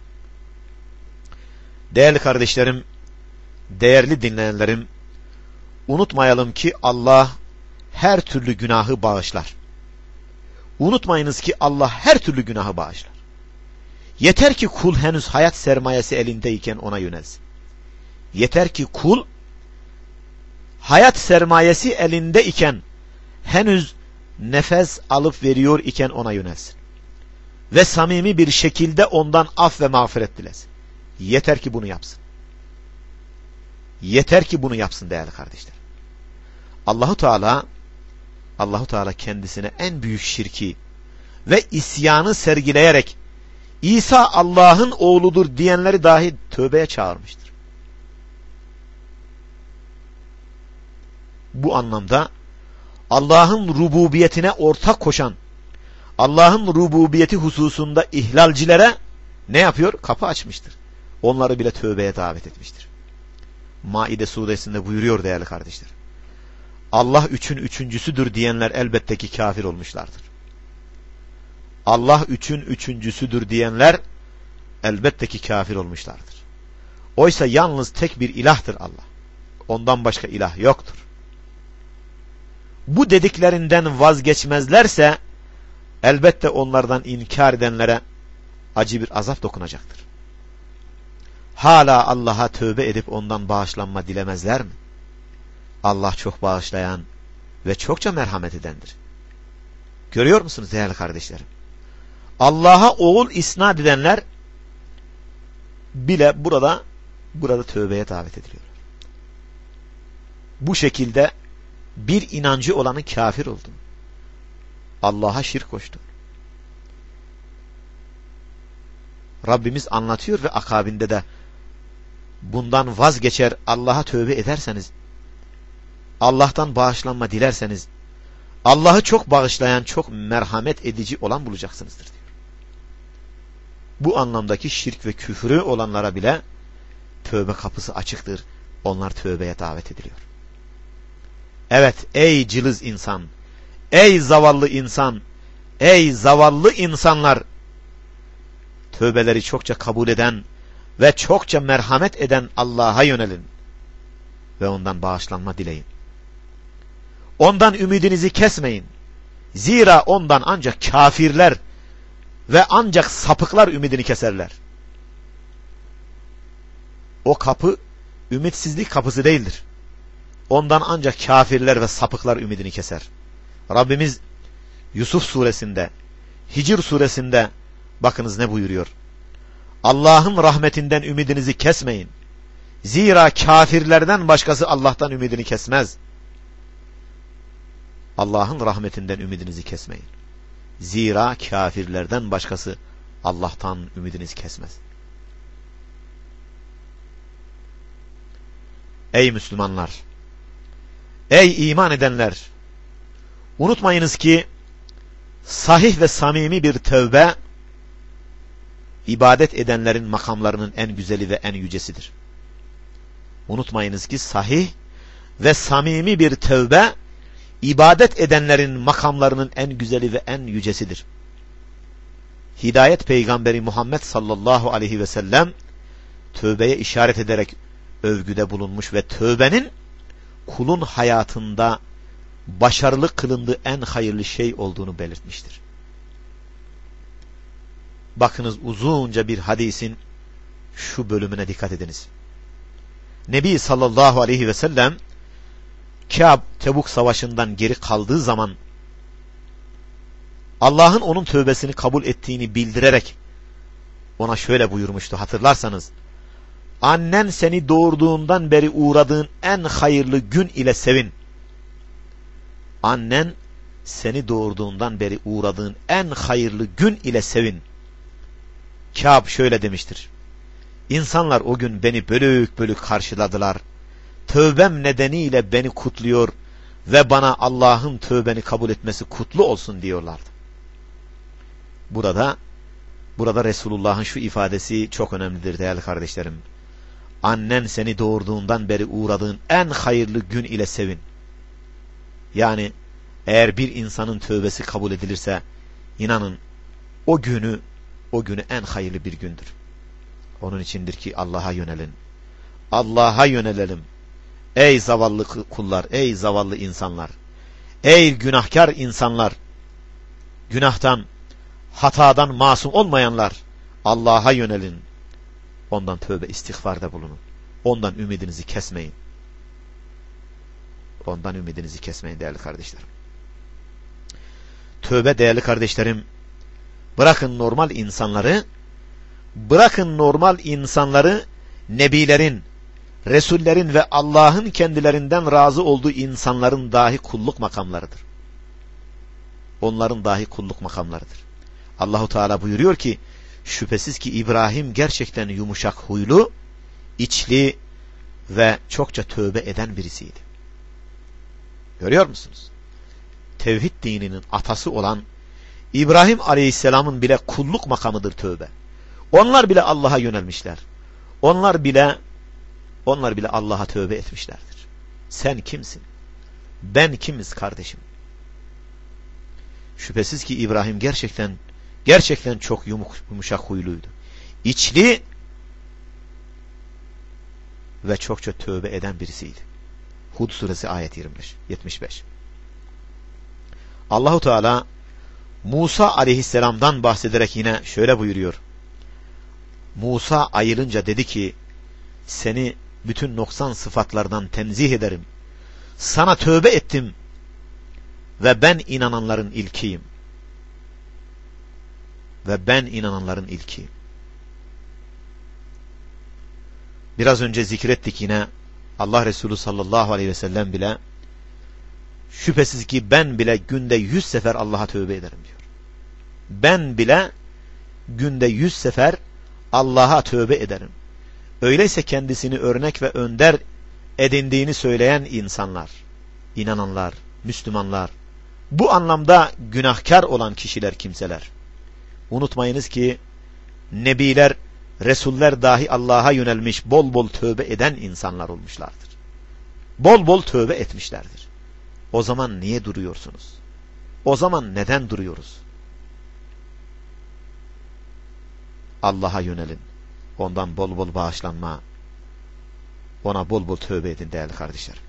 Değerli kardeşlerim, değerli dinleyenlerim, unutmayalım ki Allah her türlü günahı bağışlar. Unutmayınız ki Allah her türlü günahı bağışlar. Yeter ki kul henüz hayat sermayesi elindeyken ona yönelsin. Yeter ki kul hayat sermayesi elinde iken, henüz nefes alıp veriyor iken ona yönelsin. Ve samimi bir şekilde ondan af ve mağfiret dilesin. Yeter ki bunu yapsın. Yeter ki bunu yapsın değerli kardeşler. Allahu Teala Allahu Teala kendisine en büyük şirki ve isyanı sergileyerek İsa Allah'ın oğludur diyenleri dahi tövbeye çağırmıştır. Bu anlamda Allah'ın rububiyetine ortak koşan, Allah'ın rububiyeti hususunda ihlalcilere ne yapıyor? Kapı açmıştır. Onları bile tövbeye davet etmiştir. Maide suresinde buyuruyor değerli kardeşler. Allah üçün üçüncüsüdür diyenler elbette ki kafir olmuşlardır. Allah üçün üçüncüsüdür diyenler elbette ki kafir olmuşlardır. Oysa yalnız tek bir ilahtır Allah. Ondan başka ilah yoktur. Bu dediklerinden vazgeçmezlerse elbette onlardan inkar edenlere acı bir azap dokunacaktır. Hala Allah'a tövbe edip ondan bağışlanma dilemezler mi? Allah çok bağışlayan ve çokça merhamet edendir. Görüyor musunuz değerli kardeşlerim? Allah'a oğul isnat edenler bile burada burada tövbeye davet ediliyor. Bu şekilde bir inancı olanın kafir oldu. Allah'a şirk koştu. Rabbimiz anlatıyor ve akabinde de bundan vazgeçer, Allah'a tövbe ederseniz, Allah'tan bağışlanma dilerseniz, Allah'ı çok bağışlayan, çok merhamet edici olan bulacaksınızdır diyor. Bu anlamdaki şirk ve küfrü olanlara bile tövbe kapısı açıktır. Onlar tövbeye davet ediliyor. Evet ey cılız insan, ey zavallı insan, ey zavallı insanlar, tövbeleri çokça kabul eden ve çokça merhamet eden Allah'a yönelin ve ondan bağışlanma dileyin. Ondan ümidinizi kesmeyin. Zira ondan ancak kafirler ve ancak sapıklar ümidini keserler. O kapı ümitsizlik kapısı değildir. Ondan ancak kafirler ve sapıklar ümidini keser. Rabbimiz Yusuf suresinde, Hicr suresinde bakınız ne buyuruyor? Allah'ın rahmetinden ümidinizi kesmeyin. Zira kafirlerden başkası Allah'tan ümidini kesmez. Allah'ın rahmetinden ümidinizi kesmeyin. Zira kafirlerden başkası Allah'tan ümidinizi kesmez. Ey Müslümanlar! Ey iman edenler! Unutmayınız ki sahih ve samimi bir tövbe ibadet edenlerin makamlarının en güzeli ve en yücesidir. Unutmayınız ki sahih ve samimi bir tövbe ibadet edenlerin makamlarının en güzeli ve en yücesidir. Hidayet peygamberi Muhammed sallallahu aleyhi ve sellem tövbeye işaret ederek övgüde bulunmuş ve tövbenin kulun hayatında başarılı kılındığı en hayırlı şey olduğunu belirtmiştir. Bakınız uzunca bir hadisin şu bölümüne dikkat ediniz. Nebi sallallahu aleyhi ve sellem Kâb Tebuk savaşından geri kaldığı zaman Allah'ın onun tövbesini kabul ettiğini bildirerek ona şöyle buyurmuştu, hatırlarsanız: annen seni doğurduğundan beri uğradığın en hayırlı gün ile sevin. Annen seni doğurduğundan beri uğradığın en hayırlı gün ile sevin. Kâb şöyle demiştir: İnsanlar o gün beni bölük bölük karşıladılar. Tövbem nedeniyle beni kutluyor ve bana Allah'ın tövbeni kabul etmesi kutlu olsun diyorlardı. Burada burada Resulullah'ın şu ifadesi çok önemlidir değerli kardeşlerim. Annen seni doğurduğundan beri uğradığın en hayırlı gün ile sevin. Yani eğer bir insanın tövbesi kabul edilirse inanın o günü o günü en hayırlı bir gündür. Onun içindir ki Allah'a yönelin. Allah'a yönelelim. Ey zavallı kullar, ey zavallı insanlar, ey günahkar insanlar, günahtan, hatadan masum olmayanlar, Allah'a yönelin. Ondan tövbe istiğfarda bulunun. Ondan ümidinizi kesmeyin. Ondan ümidinizi kesmeyin değerli kardeşlerim. Tövbe değerli kardeşlerim, bırakın normal insanları, bırakın normal insanları, nebilerin, Resullerin ve Allah'ın kendilerinden razı olduğu insanların dahi kulluk makamlarıdır. Onların dahi kulluk makamlarıdır. Allahu Teala buyuruyor ki, şüphesiz ki İbrahim gerçekten yumuşak huylu, içli ve çokça tövbe eden birisiydi. Görüyor musunuz? Tevhid dininin atası olan İbrahim Aleyhisselam'ın bile kulluk makamıdır tövbe. Onlar bile Allah'a yönelmişler. Onlar bile onlar bile Allah'a tövbe etmişlerdir. Sen kimsin? Ben kimiz kardeşim? Şüphesiz ki İbrahim gerçekten Gerçekten çok yumuk, yumuşak huyluydu. İçli ve çokça tövbe eden birisiydi. Hud suresi ayet yirmi beş, yetmiş beş. Allahu Teala Musa aleyhisselamdan bahsederek yine şöyle buyuruyor. Musa ayılınca dedi ki, seni bütün noksan sıfatlardan tenzih ederim. Sana tövbe ettim ve ben inananların ilkiyim. Ve ben inananların ilkiyim. Biraz önce zikrettik yine, Allah Resulü sallallahu aleyhi ve sellem bile, şüphesiz ki ben bile günde yüz sefer Allah'a tövbe ederim diyor. Ben bile günde yüz sefer Allah'a tövbe ederim. Öyleyse kendisini örnek ve önder edindiğini söyleyen insanlar, inananlar, Müslümanlar, bu anlamda günahkar olan kişiler, kimseler. Unutmayınız ki nebiler, resuller dahi Allah'a yönelmiş, bol bol tövbe eden insanlar olmuşlardır. Bol bol tövbe etmişlerdir. O zaman niye duruyorsunuz? O zaman neden duruyoruz? Allah'a yönelin. Ondan bol bol bağışlanma, ona bol bol tövbe edin değerli kardeşlerim.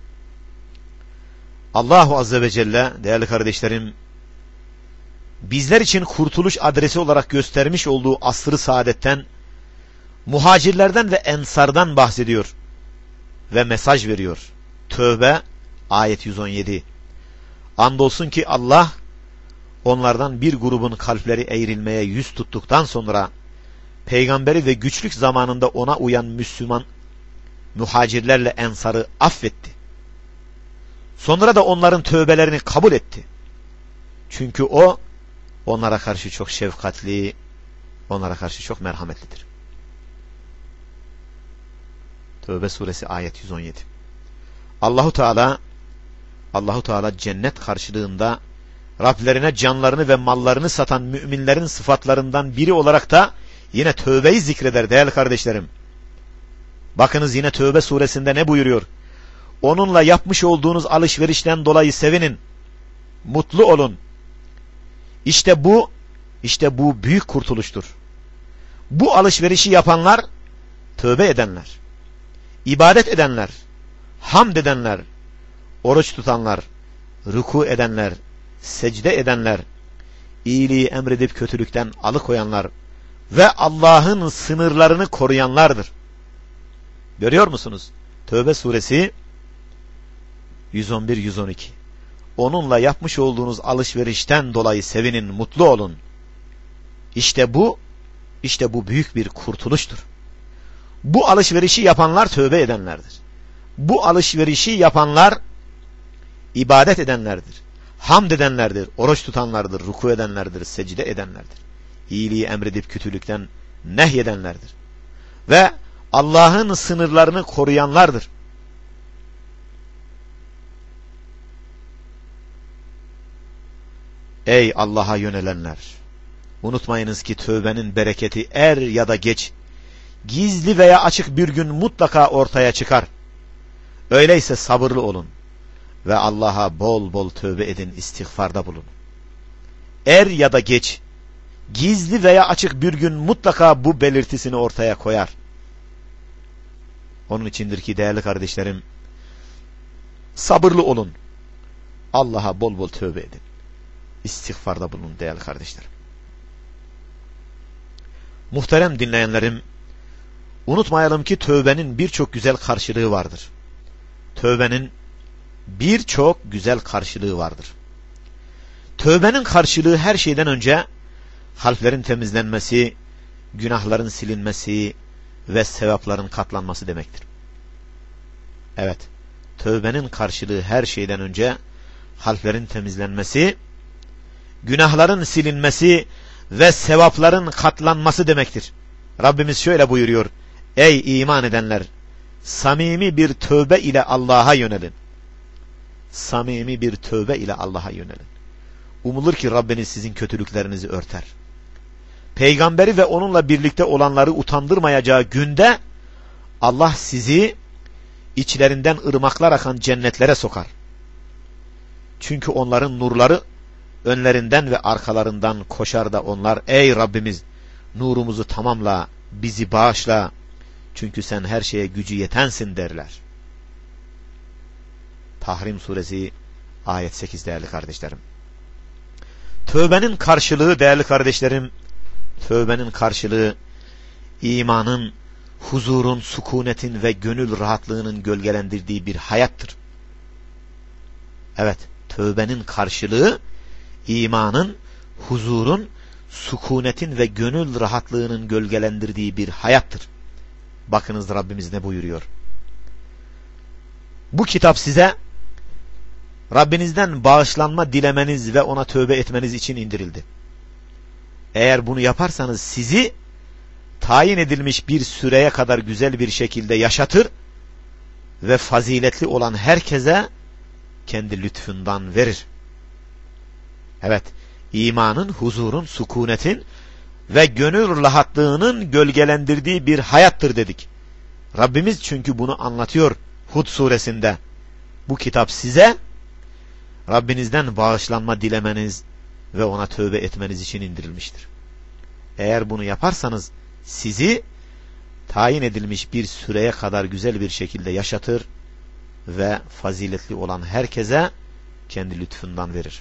Allahu Azze ve Celle değerli kardeşlerim, bizler için kurtuluş adresi olarak göstermiş olduğu asr-ı saadetten, muhacirlerden ve ensardan bahsediyor ve mesaj veriyor. Tövbe ayet yüz on yedi. Andolsun ki Allah onlardan bir grubun kalpleri eğrilmeye yüz tuttuktan sonra peygamberi ve güçlük zamanında ona uyan Müslüman muhacirlerle ensarı affetti. Sonra da onların tövbelerini kabul etti. Çünkü o onlara karşı çok şefkatli, onlara karşı çok merhametlidir. Tövbe suresi ayet yüz on yedi. Allahu Teala Allahu Teala cennet karşılığında Rablerine canlarını ve mallarını satan müminlerin sıfatlarından biri olarak da yine tövbeyi zikreder değerli kardeşlerim. Bakınız yine Tövbe suresinde ne buyuruyor? Onunla yapmış olduğunuz alışverişten dolayı sevinin, mutlu olun. İşte bu, işte bu büyük kurtuluştur. Bu alışverişi yapanlar, tövbe edenler, ibadet edenler, hamd edenler, oruç tutanlar, ruku edenler, secde edenler, iyiliği emredip kötülükten alıkoyanlar ve Allah'ın sınırlarını koruyanlardır. Görüyor musunuz? Tövbe suresi yüz on bir yüz on iki. Onunla yapmış olduğunuz alışverişten dolayı sevinin, mutlu olun. İşte bu, işte bu büyük bir kurtuluştur. Bu alışverişi yapanlar tövbe edenlerdir. Bu alışverişi yapanlar ibadet edenlerdir. Hamd edenlerdir, oruç tutanlardır, ruku edenlerdir, secde edenlerdir. İyiliği emredip kötülükten nehyedenlerdir. Ve Allah'ın sınırlarını koruyanlardır. Ey Allah'a yönelenler! Unutmayınız ki tövbenin bereketi er ya da geç, gizli veya açık bir gün mutlaka ortaya çıkar. Öyleyse sabırlı olun ve Allah'a bol bol tövbe edin, istiğfarda bulun. Er ya da geç, gizli veya açık bir gün mutlaka bu belirtisini ortaya koyar. Onun içindir ki değerli kardeşlerim, sabırlı olun, Allah'a bol bol tövbe edin, istiğfarda bulun değerli kardeşlerim. Muhterem dinleyenlerim, unutmayalım ki tövbenin birçok güzel karşılığı vardır. Tövbenin birçok güzel karşılığı vardır. Tövbenin karşılığı her şeyden önce kalplerin temizlenmesi, günahların silinmesi ve sevapların katlanması demektir. Evet, tövbenin karşılığı her şeyden önce kalplerin temizlenmesi, günahların silinmesi ve sevapların katlanması demektir. Rabbimiz şöyle buyuruyor: ey iman edenler, samimi bir tövbe ile Allah'a yönelin. Samimi bir tövbe ile Allah'a yönelin. Umulur ki Rabbiniz sizin kötülüklerinizi örter. Peygamberi ve onunla birlikte olanları utandırmayacağı günde Allah sizi içlerinden ırmaklar akan cennetlere sokar. Çünkü onların nurları önlerinden ve arkalarından koşar da onlar, ey Rabbimiz, nurumuzu tamamla, bizi bağışla, çünkü sen her şeye gücü yetensin derler. Tahrim suresi ayet sekiz değerli kardeşlerim. Tövbenin karşılığı değerli kardeşlerim, tövbenin karşılığı imanın, huzurun, sükunetin ve gönül rahatlığının gölgelendirdiği bir hayattır. Evet, tövbenin karşılığı imanın, huzurun, sükunetin ve gönül rahatlığının gölgelendirdiği bir hayattır. Bakınız Rabbimiz ne buyuruyor? Bu kitap size Rabbinizden bağışlanma dilemeniz ve ona tövbe etmeniz için indirildi. Eğer bunu yaparsanız sizi tayin edilmiş bir süreye kadar güzel bir şekilde yaşatır ve faziletli olan herkese kendi lütfundan verir. Evet, imanın, huzurun, sükunetin ve gönül rahatlığının gölgelendirdiği bir hayattır dedik. Rabbimiz çünkü bunu anlatıyor Hud suresinde. Bu kitap size Rabbinizden bağışlanma dilemeniz ve ona tövbe etmeniz için indirilmiştir. Eğer bunu yaparsanız sizi tayin edilmiş bir süreye kadar güzel bir şekilde yaşatır ve faziletli olan herkese kendi lütfundan verir.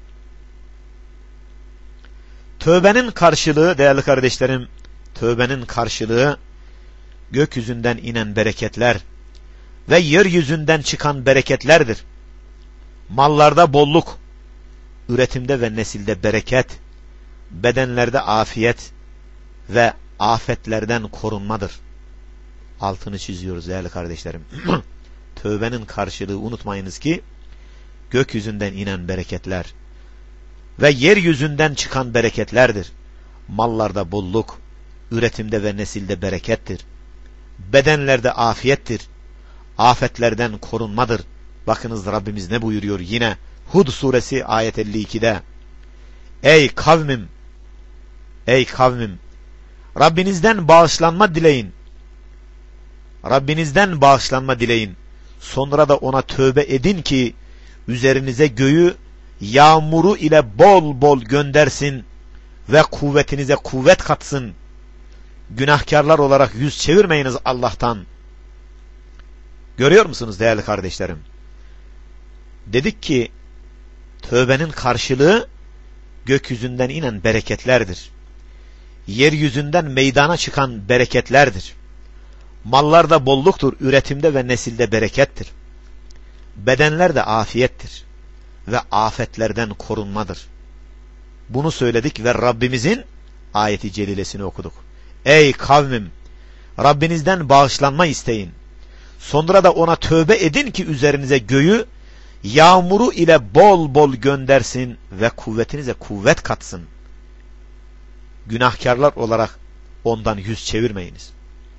Tövbenin karşılığı değerli kardeşlerim, tövbenin karşılığı gökyüzünden inen bereketler ve yeryüzünden çıkan bereketlerdir. Mallarda bolluk, üretimde ve nesilde bereket, bedenlerde afiyet ve afetlerden korunmadır. Altını çiziyoruz değerli kardeşlerim. Tövbenin karşılığı unutmayınız ki gökyüzünden inen bereketler ve yeryüzünden çıkan bereketlerdir. Mallarda bolluk, üretimde ve nesilde berekettir. Bedenlerde afiyettir. Afetlerden korunmadır. Bakınız Rabbimiz ne buyuruyor yine Hud suresi ayet elli ikide. Ey kavmim, ey kavmim, Rabbinizden bağışlanma dileyin. Rabbinizden bağışlanma dileyin. Sonra da ona tövbe edin ki üzerinize göğü yağmuru ile bol bol göndersin ve kuvvetinize kuvvet katsın. Günahkarlar olarak yüz çevirmeyiniz Allah'tan. Görüyor musunuz değerli kardeşlerim? Dedik ki tövbenin karşılığı gökyüzünden inen bereketlerdir. Yeryüzünden meydana çıkan bereketlerdir. Mallarda bolluktur, üretimde ve nesilde berekettir. Bedenlerde afiyettir ve afetlerden korunmadır. Bunu söyledik ve Rabbimizin ayeti celilesini okuduk. Ey kavmim, Rabbinizden bağışlanma isteyin. Sonra da ona tövbe edin ki üzerinize göğü yağmuru ile bol bol göndersin ve kuvvetinize kuvvet katsın. Günahkarlar olarak ondan yüz çevirmeyiniz.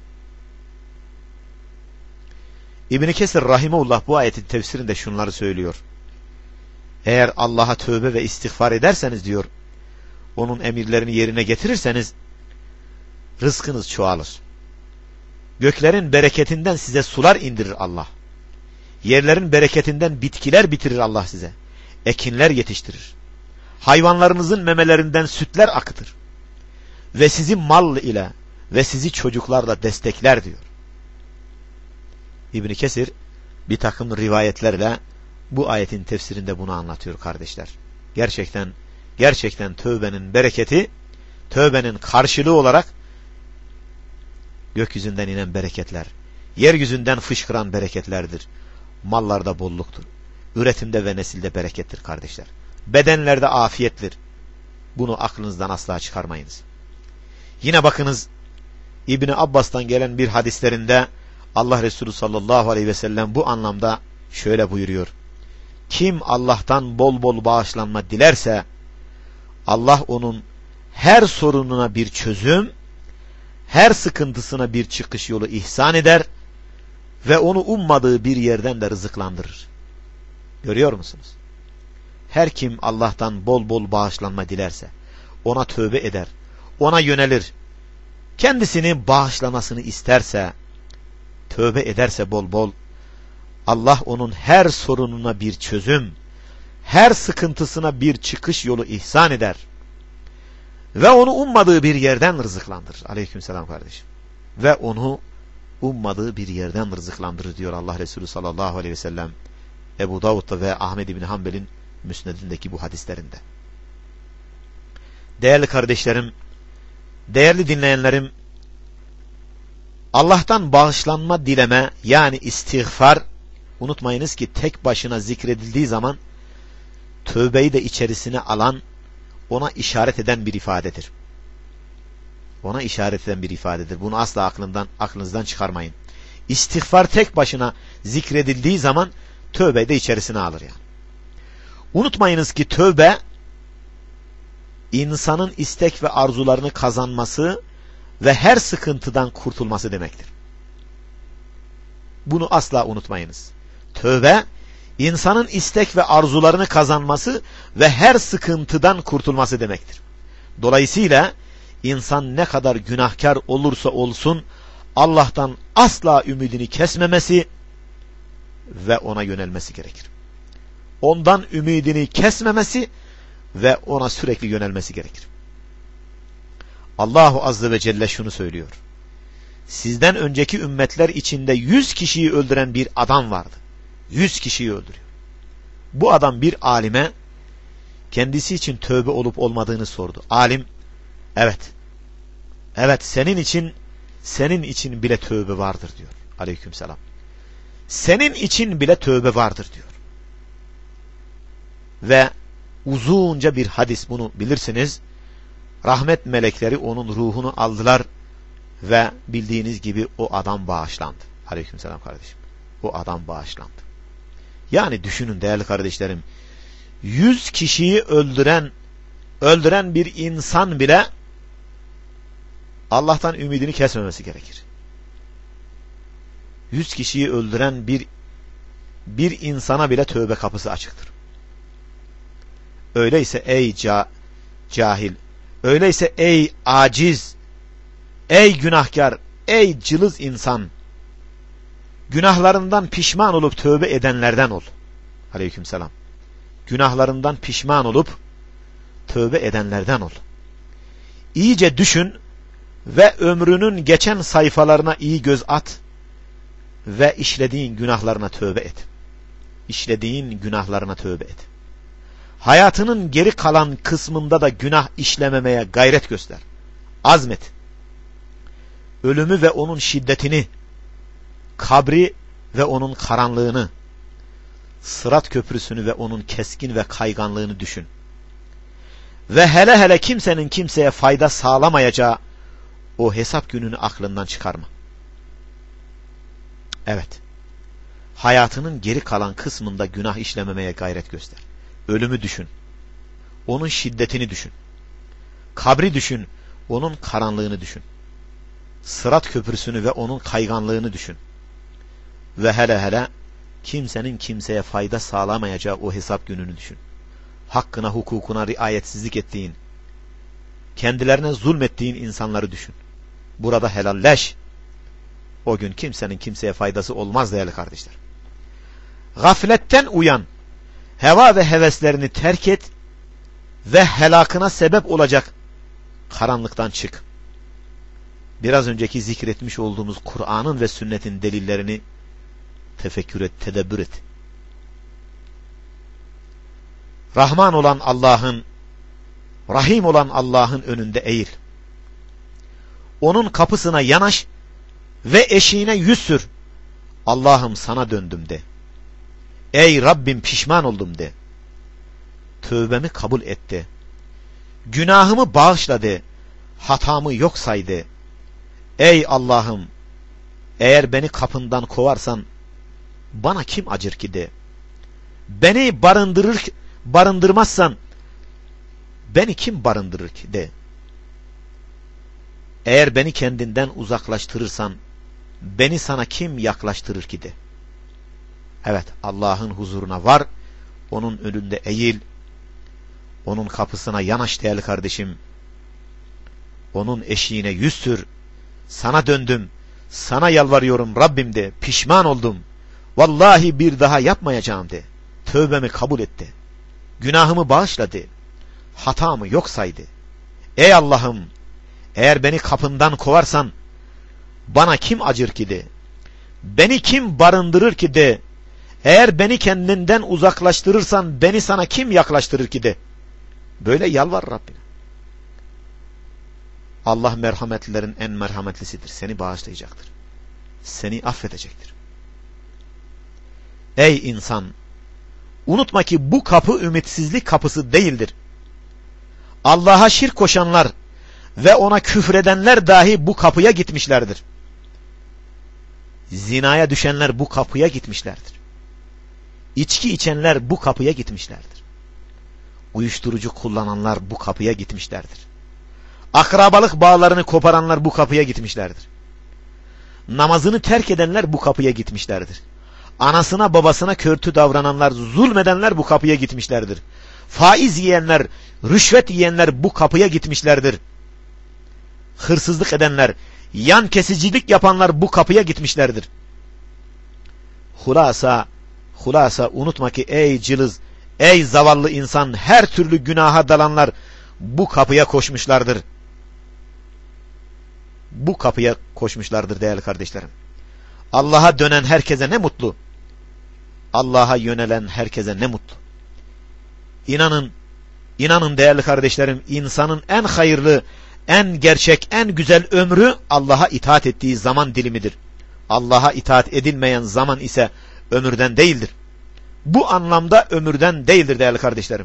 İbn Kesir rahimehullah bu ayetin tefsirinde şunları söylüyor. Eğer Allah'a tövbe ve istiğfar ederseniz diyor, onun emirlerini yerine getirirseniz rızkınız çoğalır. Göklerin bereketinden size sular indirir Allah. Yerlerin bereketinden bitkiler bitirir Allah size. Ekinler yetiştirir. Hayvanlarınızın memelerinden sütler akıtır. Ve sizi mal ile ve sizi çocuklarla destekler diyor. İbn Kesir bir takım rivayetlerle bu ayetin tefsirinde bunu anlatıyor kardeşler. Gerçekten gerçekten tövbenin bereketi, tövbenin karşılığı olarak gökyüzünden inen bereketler, yeryüzünden fışkıran bereketlerdir. Mallarda bolluktur. Üretimde ve nesilde berekettir kardeşler. Bedenlerde afiyettir. Bunu aklınızdan asla çıkarmayınız. Yine bakınız İbni Abbas'tan gelen bir hadislerinde Allah Resulü sallallahu aleyhi ve sellem bu anlamda şöyle buyuruyor. Kim Allah'tan bol bol bağışlanma dilerse Allah onun her sorununa bir çözüm, her sıkıntısına bir çıkış yolu ihsan eder ve onu ummadığı bir yerden de rızıklandırır. Görüyor musunuz? Her kim Allah'tan bol bol bağışlanma dilerse, ona tövbe eder, ona yönelir, kendisini bağışlamasını isterse, tövbe ederse bol bol, Allah onun her sorununa bir çözüm, her sıkıntısına bir çıkış yolu ihsan eder ve onu ummadığı bir yerden rızıklandırır. Aleykümselam kardeşim. Ve onu ummadığı bir yerden rızıklandırır diyor Allah Resulü sallallahu aleyhi ve sellem Ebu Davud'da ve Ahmed İbni Hanbel'in müsnedindeki bu hadislerinde. Değerli kardeşlerim, değerli dinleyenlerim, Allah'tan bağışlanma dileme, yani istiğfar, unutmayınız ki tek başına zikredildiği zaman tövbeyi de içerisine alan, ona işaret eden bir ifadedir. Ona işaret eden bir ifadedir. Bunu asla aklından, aklınızdan çıkarmayın. İstiğfar tek başına zikredildiği zaman tövbeyi de içerisine alır yani. Unutmayınız ki tövbe, insanın istek ve arzularını kazanması ve her sıkıntıdan kurtulması demektir. Bunu asla unutmayınız. Tövbe, insanın istek ve arzularını kazanması ve her sıkıntıdan kurtulması demektir. Dolayısıyla insan ne kadar günahkar olursa olsun Allah'tan asla ümidini kesmemesi ve ona yönelmesi gerekir. Ondan ümidini kesmemesi ve ona sürekli yönelmesi gerekir. Allahu Azze ve Celle şunu söylüyor: sizden önceki ümmetler içinde yüz kişiyi öldüren bir adam vardı. Yüz kişiyi öldürüyor. Bu adam bir alime kendisi için tövbe olup olmadığını sordu. Alim, evet, evet senin için, senin için bile tövbe vardır diyor. Aleykümselam. Senin için bile tövbe vardır diyor. Ve uzunca bir hadis, bunu bilirsiniz. Rahmet melekleri onun ruhunu aldılar ve bildiğiniz gibi o adam bağışlandı. Aleykümselam kardeşim. O adam bağışlandı. Yani düşünün değerli kardeşlerim, yüz kişiyi öldüren öldüren bir insan bile Allah'tan ümidini kesmemesi gerekir. Yüz kişiyi öldüren bir bir insana bile tövbe kapısı açıktır. Öyleyse ey ca, cahil, öyleyse ey aciz, ey günahkar, ey cılız insan, günahlarından pişman olup tövbe edenlerden ol. Aleykümselam. Günahlarından pişman olup tövbe edenlerden ol. İyice düşün ve ömrünün geçen sayfalarına iyi göz at ve işlediğin günahlarına tövbe et. İşlediğin günahlarına tövbe et. Hayatının geri kalan kısmında da günah işlememeye gayret göster. Azmet. Ölümü ve onun şiddetini, kabri ve onun karanlığını, Sırat köprüsünü ve onun keskin ve kayganlığını düşün. Ve hele hele kimsenin kimseye fayda sağlamayacağı o hesap gününü aklından çıkarma. Evet. Hayatının geri kalan kısmında günah işlememeye gayret göster. Ölümü düşün. Onun şiddetini düşün. Kabri düşün. Onun karanlığını düşün. Sırat köprüsünü ve onun kayganlığını düşün. Ve hele hele kimsenin kimseye fayda sağlamayacağı o hesap gününü düşün. Hakkına, hukukuna riayetsizlik ettiğin, kendilerine zulmettiğin insanları düşün. Burada helalleş. O gün kimsenin kimseye faydası olmaz değerli kardeşler. Gafletten uyan, heva ve heveslerini terk et ve helakına sebep olacak karanlıktan çık. Biraz önceki zikretmiş olduğumuz Kur'an'ın ve sünnetin delillerini tefekkür et, tedebbür et. Rahman olan Allah'ın, Rahim olan Allah'ın önünde eğil. Onun kapısına yanaş ve eşiğine yüz sür. Allah'ım sana döndüm de. Ey Rabbim pişman oldum de. Tövbemi kabul et de. Günahımı bağışla de. Hatamı yok say de. Ey Allah'ım, eğer beni kapından kovarsan bana kim acır ki de. Beni barındırır, barındırmazsan beni kim barındırır ki de. Eğer beni kendinden uzaklaştırırsan beni sana kim yaklaştırır ki de. Evet, Allah'ın huzuruna var, onun önünde eğil, onun kapısına yanaş değerli kardeşim, onun eşiğine yüz sür. Sana döndüm, sana yalvarıyorum Rabbim de, pişman oldum, vallahi bir daha yapmayacağım de, tövbemi kabul et de. Günahımı bağışla de. Hatamı yok say de. Ey Allah'ım, eğer beni kapından kovarsan bana kim acır ki de. Beni kim barındırır ki de. Eğer beni kendinden uzaklaştırırsan beni sana kim yaklaştırır ki de. Böyle yalvar Rabbine. Allah merhametlilerin en merhametlisidir. Seni bağışlayacaktır. Seni affedecektir. Ey insan! Unutma ki bu kapı ümitsizlik kapısı değildir. Allah'a şirk koşanlar ve ona küfredenler dahi bu kapıya gitmişlerdir. Zinaya düşenler bu kapıya gitmişlerdir. İçki içenler bu kapıya gitmişlerdir. Uyuşturucu kullananlar bu kapıya gitmişlerdir. Akrabalık bağlarını koparanlar bu kapıya gitmişlerdir. Namazını terk edenler bu kapıya gitmişlerdir. Anasına babasına kötü davrananlar, zulmedenler bu kapıya gitmişlerdir. Faiz yiyenler, rüşvet yiyenler bu kapıya gitmişlerdir. Hırsızlık edenler, yan kesicilik yapanlar bu kapıya gitmişlerdir. Hulasa, hulasa unutma ki ey cılız, ey zavallı insan, her türlü günaha dalanlar bu kapıya koşmuşlardır. Bu kapıya koşmuşlardır değerli kardeşlerim. Allah'a dönen herkese ne mutlu. Allah'a yönelen herkese ne mutlu. İnanın, inanın değerli kardeşlerim, insanın en hayırlı, en gerçek, en güzel ömrü Allah'a itaat ettiği zaman dilimidir. Allah'a itaat edilmeyen zaman ise ömürden değildir. Bu anlamda ömürden değildir değerli kardeşlerim.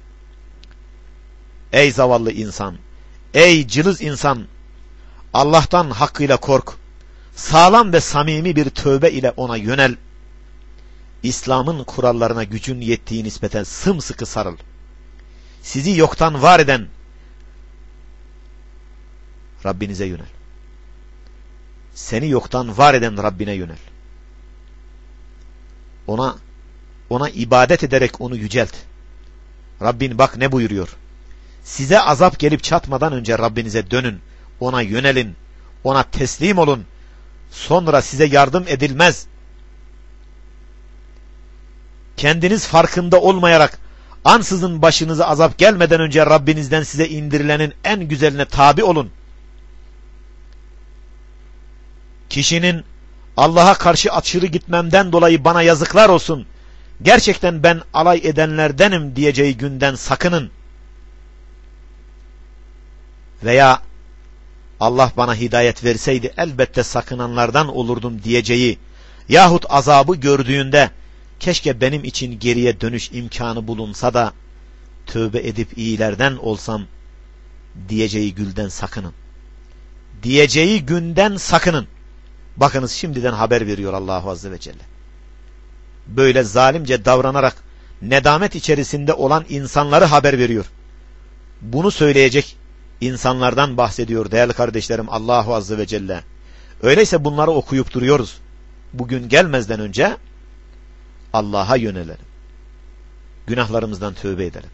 Ey zavallı insan, ey cılız insan, Allah'tan hakkıyla kork. Sağlam ve samimi bir tövbe ile ona yönel. İslam'ın kurallarına gücün yettiği nispete sımsıkı sarıl. Sizi yoktan var eden Rabbinize yönel. Seni yoktan var eden Rabbine yönel. Ona ona ibadet ederek onu yücelt. Rabbin bak ne buyuruyor. Size azap gelip çatmadan önce Rabbinize dönün. Ona yönelin. Ona teslim olun. Sonra size yardım edilmez. Kendiniz farkında olmayarak ansızın başınıza azap gelmeden önce Rabbinizden size indirilenin en güzeline tabi olun. Kişinin Allah'a karşı aşırı gitmemden dolayı bana yazıklar olsun, gerçekten ben alay edenlerdenim diyeceği günden sakının. Veya Allah bana hidayet verseydi elbette sakınanlardan olurdum diyeceği yahut azabı gördüğünde keşke benim için geriye dönüş imkanı bulunsa da tövbe edip iyilerden olsam diyeceği gülden sakının. Diyeceği günden sakının. Bakınız şimdiden haber veriyor Allahu Azze ve Celle. Böyle zalimce davranarak nedamet içerisinde olan insanları haber veriyor. Bunu söyleyecek insanlardan bahsediyor değerli kardeşlerim Allahu Azze ve Celle. Öyleyse bunları okuyup duruyoruz. Bugün gelmezden önce Allah'a yönelelim. Günahlarımızdan tövbe edelim.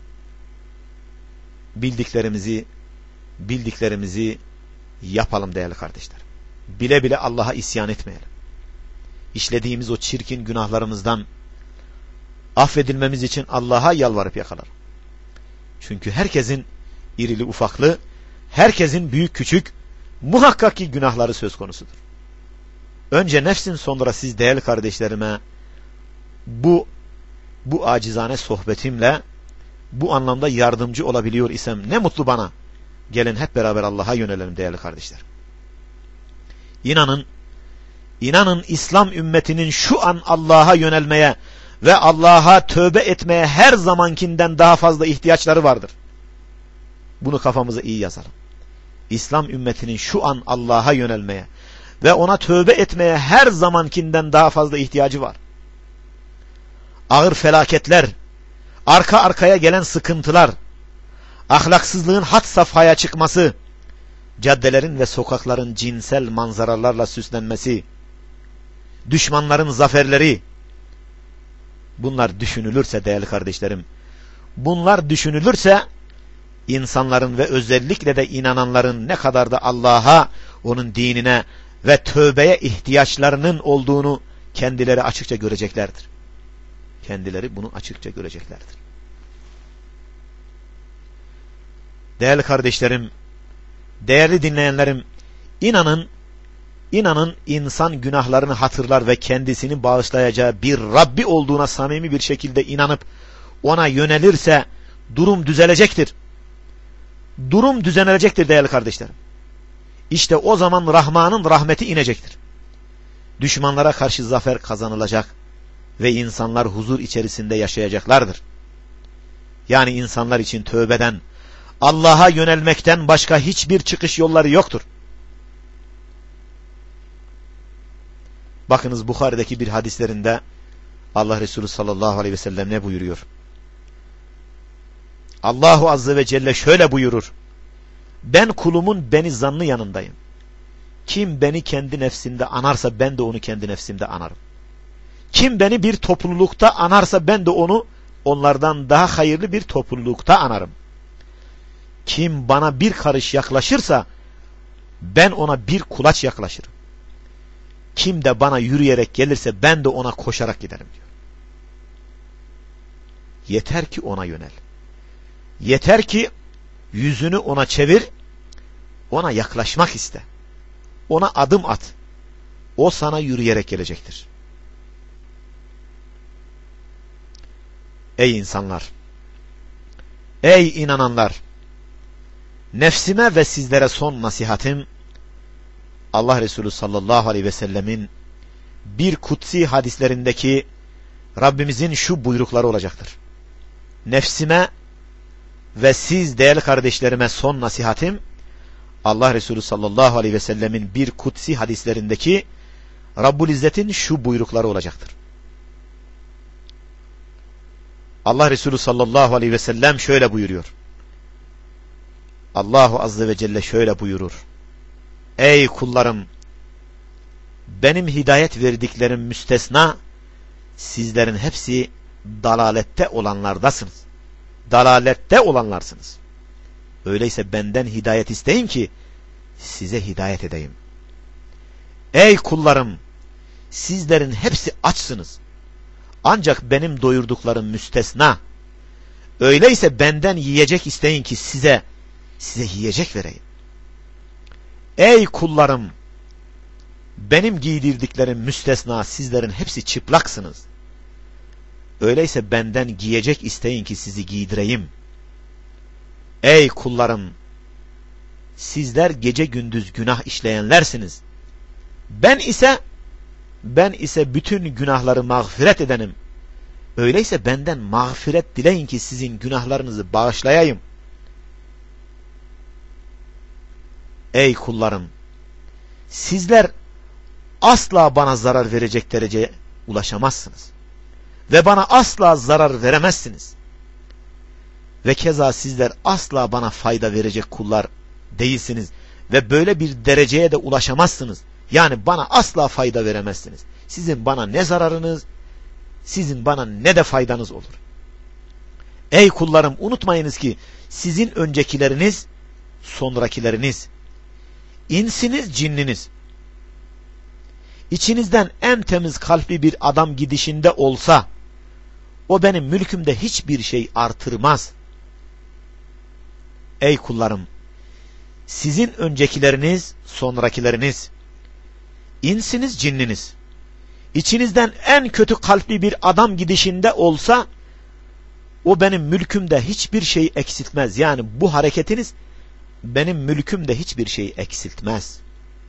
Bildiklerimizi bildiklerimizi yapalım değerli kardeşler. Bile bile Allah'a isyan etmeyelim. İşlediğimiz o çirkin günahlarımızdan affedilmemiz için Allah'a yalvarıp yakalalım. Çünkü herkesin irili ufaklı, herkesin büyük küçük muhakkak ki günahları söz konusudur. Önce nefsin, sonra siz değerli kardeşlerime bu bu acizane sohbetimle bu anlamda yardımcı olabiliyor isem ne mutlu bana. Gelin hep beraber Allah'a yönelelim değerli kardeşler. İnanın, inanın İslam ümmetinin şu an Allah'a yönelmeye ve Allah'a tövbe etmeye her zamankinden daha fazla ihtiyaçları vardır. Bunu kafamıza iyi yazalım. İslam ümmetinin şu an Allah'a yönelmeye ve ona tövbe etmeye her zamankinden daha fazla ihtiyacı var. Ağır felaketler, arka arkaya gelen sıkıntılar, ahlaksızlığın had safhaya çıkması, caddelerin ve sokakların cinsel manzaralarla süslenmesi, düşmanların zaferleri, bunlar düşünülürse değerli kardeşlerim, bunlar düşünülürse insanların ve özellikle de inananların ne kadar da Allah'a, onun dinine ve tövbeye ihtiyaçlarının olduğunu kendileri açıkça göreceklerdir. Kendileri bunu açıkça göreceklerdir. Değerli kardeşlerim, değerli dinleyenlerim, inanın, inanın insan günahlarını hatırlar ve kendisini bağışlayacağı bir Rabbi olduğuna samimi bir şekilde inanıp ona yönelirse durum düzelecektir. Durum düzelecektir değerli kardeşlerim. İşte o zaman Rahman'ın rahmeti inecektir. Düşmanlara karşı zafer kazanılacak ve insanlar huzur içerisinde yaşayacaklardır. Yani insanlar için tövbeden, Allah'a yönelmekten başka hiçbir çıkış yolları yoktur. Bakınız Bukhari'deki bir hadislerinde Allah Resulü sallallahu aleyhi ve sellem ne buyuruyor? Allahu azze ve celle şöyle buyurur: ben kulumun beni zannı yanındayım. Kim beni kendi nefsinde anarsa ben de onu kendi nefsimde anarım. Kim beni bir toplulukta anarsa ben de onu onlardan daha hayırlı bir toplulukta anarım. Kim bana bir karış yaklaşırsa ben ona bir kulaç yaklaşırım. Kim de bana yürüyerek gelirse ben de ona koşarak giderim diyor. Yeter ki ona yönel. Yeter ki yüzünü ona çevir, ona yaklaşmak iste. Ona adım at. O sana yürüyerek gelecektir. Ey insanlar! Ey inananlar! Nefsime ve sizlere son nasihatim, Allah Resulü sallallahu aleyhi ve sellemin bir kutsi hadislerindeki Rabbimizin şu buyrukları olacaktır. Nefsime ve siz değerli kardeşlerime son nasihatim, Allah Resulü sallallahu aleyhi ve sellemin bir kutsi hadislerindeki Rabbul İzzet'in şu buyrukları olacaktır. Allah Resulü sallallahu aleyhi ve sellem şöyle buyuruyor. Allahu azze ve celle şöyle buyurur: ey kullarım, benim hidayet verdiklerim müstesna, sizlerin hepsi dalalette olanlardasınız. Dalalette olanlarsınız. Öyleyse benden hidayet isteyin ki size hidayet edeyim. Ey kullarım, sizlerin hepsi açsınız. Ancak benim doyurduklarım müstesna. Öyleyse benden yiyecek isteyin ki size size yiyecek vereyim. Ey kullarım, benim giydirdiklerim müstesna, sizlerin hepsi çıplaksınız. Öyleyse benden giyecek isteyin ki sizi giydireyim. Ey kullarım, sizler gece gündüz günah işleyenlersiniz. Ben ise ben ise bütün günahları mağfiret edenim. Öyleyse benden mağfiret dileyin ki sizin günahlarınızı bağışlayayım. Ey kullarım, sizler asla bana zarar verecek dereceye ulaşamazsınız. Ve bana asla zarar veremezsiniz. Ve keza sizler asla bana fayda verecek kullar değilsiniz. Ve böyle bir dereceye de ulaşamazsınız. Yani bana asla fayda veremezsiniz. Sizin bana ne zararınız, sizin bana ne de faydanız olur. Ey kullarım, unutmayınız ki sizin öncekileriniz, sonrakileriniz, insiniz, cinniniz. İçinizden en temiz kalpli bir adam gidişinde olsa, o benim mülkümde hiçbir şey artırmaz. Ey kullarım, sizin öncekileriniz, sonrakileriniz, insiniz, cinniniz. İçinizden en kötü kalpli bir adam gidişinde olsa, o benim mülkümde hiçbir şey eksiltmez. Yani bu hareketiniz benim mülkümde hiçbir şey eksiltmez.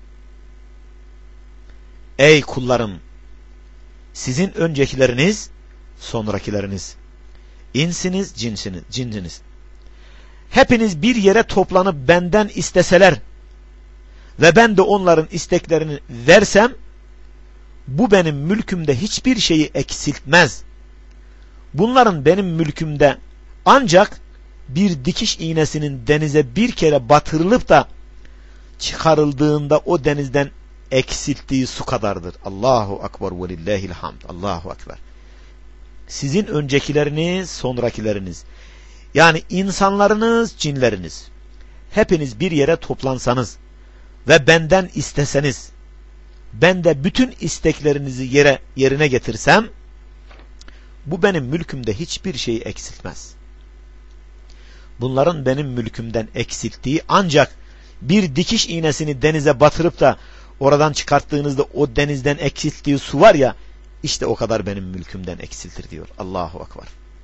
Ey kullarım, sizin öncekileriniz, sonrakileriniz, insiniz, cinsiniz, cinsiniz. Hepiniz bir yere toplanıp benden isteseler ve ben de onların isteklerini versem, bu benim mülkümde hiçbir şeyi eksiltmez. Bunların benim mülkümde ancak bir dikiş iğnesinin denize bir kere batırılıp da çıkarıldığında o denizden eksilttiği su kadardır. Allahu akbar ve lillahil hamd. Allahu akbar. Sizin öncekileriniz, sonrakileriniz, yani insanlarınız, cinleriniz, hepiniz bir yere toplansanız ve benden isteseniz, ben de bütün isteklerinizi yere yerine getirsem, bu benim mülkümde hiçbir şeyi eksiltmez. bunların benim mülkümden eksilttiği, ancak bir dikiş iğnesini denize batırıp da oradan çıkarttığınızda o denizden eksilttiği su var ya, işte o kadar benim mülkümden eksiltir diyor. Allahu Ekber.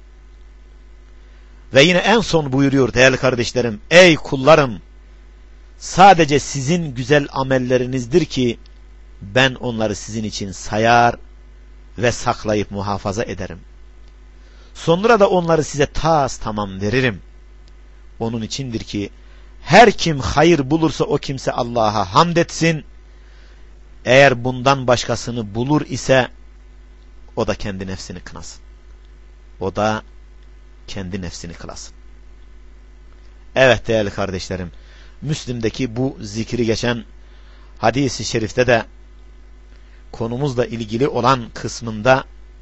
Ve yine en son buyuruyor değerli kardeşlerim, ey kullarım, sadece sizin güzel amellerinizdir ki ben onları sizin için sayar ve saklayıp muhafaza ederim. Sonra da onları size tas tamam veririm. Onun içindir ki her kim hayır bulursa o kimse Allah'a hamd etsin. Eğer bundan başkasını bulur ise o da kendi nefsini kınasın. O da kendi nefsini kınasın. Evet değerli kardeşlerim, Müslim'deki bu zikri geçen hadis-i şerifte de konumuzla ilgili olan kısmında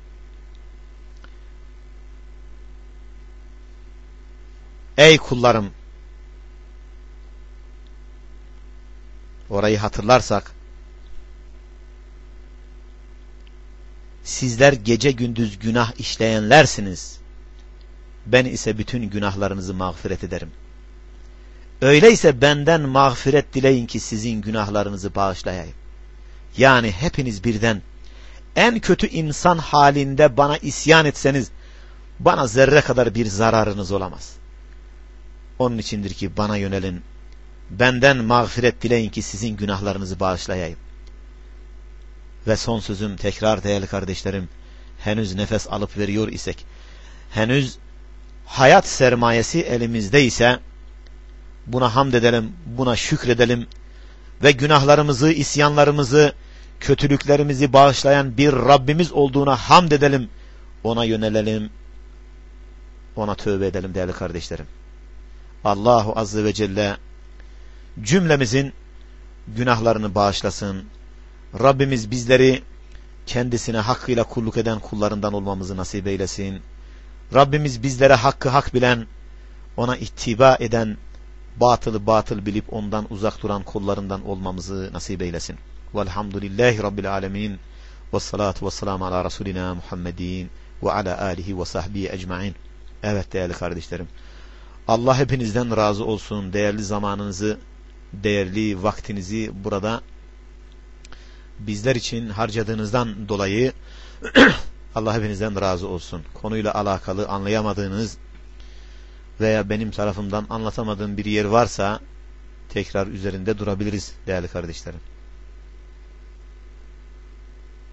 ey kullarım, orayı hatırlarsak, sizler gece gündüz günah işleyenlersiniz, ben ise bütün günahlarınızı mağfiret ederim. Öyleyse benden mağfiret dileyin ki sizin günahlarınızı bağışlayayım. Yani hepiniz birden en kötü insan halinde bana isyan etseniz bana zerre kadar bir zararınız olamaz. Onun içindir ki bana yönelin, benden mağfiret dileyin ki sizin günahlarınızı bağışlayayım. Ve son sözüm tekrar değerli kardeşlerim, henüz nefes alıp veriyor isek, henüz hayat sermayesi elimizde ise buna hamd edelim, buna şükredelim ve günahlarımızı, isyanlarımızı, kötülüklerimizi bağışlayan bir Rabbimiz olduğuna hamd edelim, ona yönelelim, ona tövbe edelim değerli kardeşlerim. Allahu Azze ve Celle cümlemizin günahlarını bağışlasın. Rabbimiz bizleri kendisine hakkıyla kulluk eden kullarından olmamızı nasip eylesin. Rabbimiz bizlere hakkı hak bilen, ona ittiba eden, batılı batıl bilip ondan uzak duran kullarından olmamızı nasip eylesin. Velhamdülillahi Rabbil alemin. Vessalatu vesselamu ala Resulina Muhammedin ve ala alihi ve sahbihi ecmain. Evet değerli kardeşlerim, Allah hepinizden razı olsun. Değerli zamanınızı, değerli vaktinizi burada bizler için harcadığınızdan dolayı Allah hepinizden razı olsun. Konuyla alakalı anlayamadığınız veya benim tarafımdan anlatamadığım bir yer varsa tekrar üzerinde durabiliriz değerli kardeşlerim.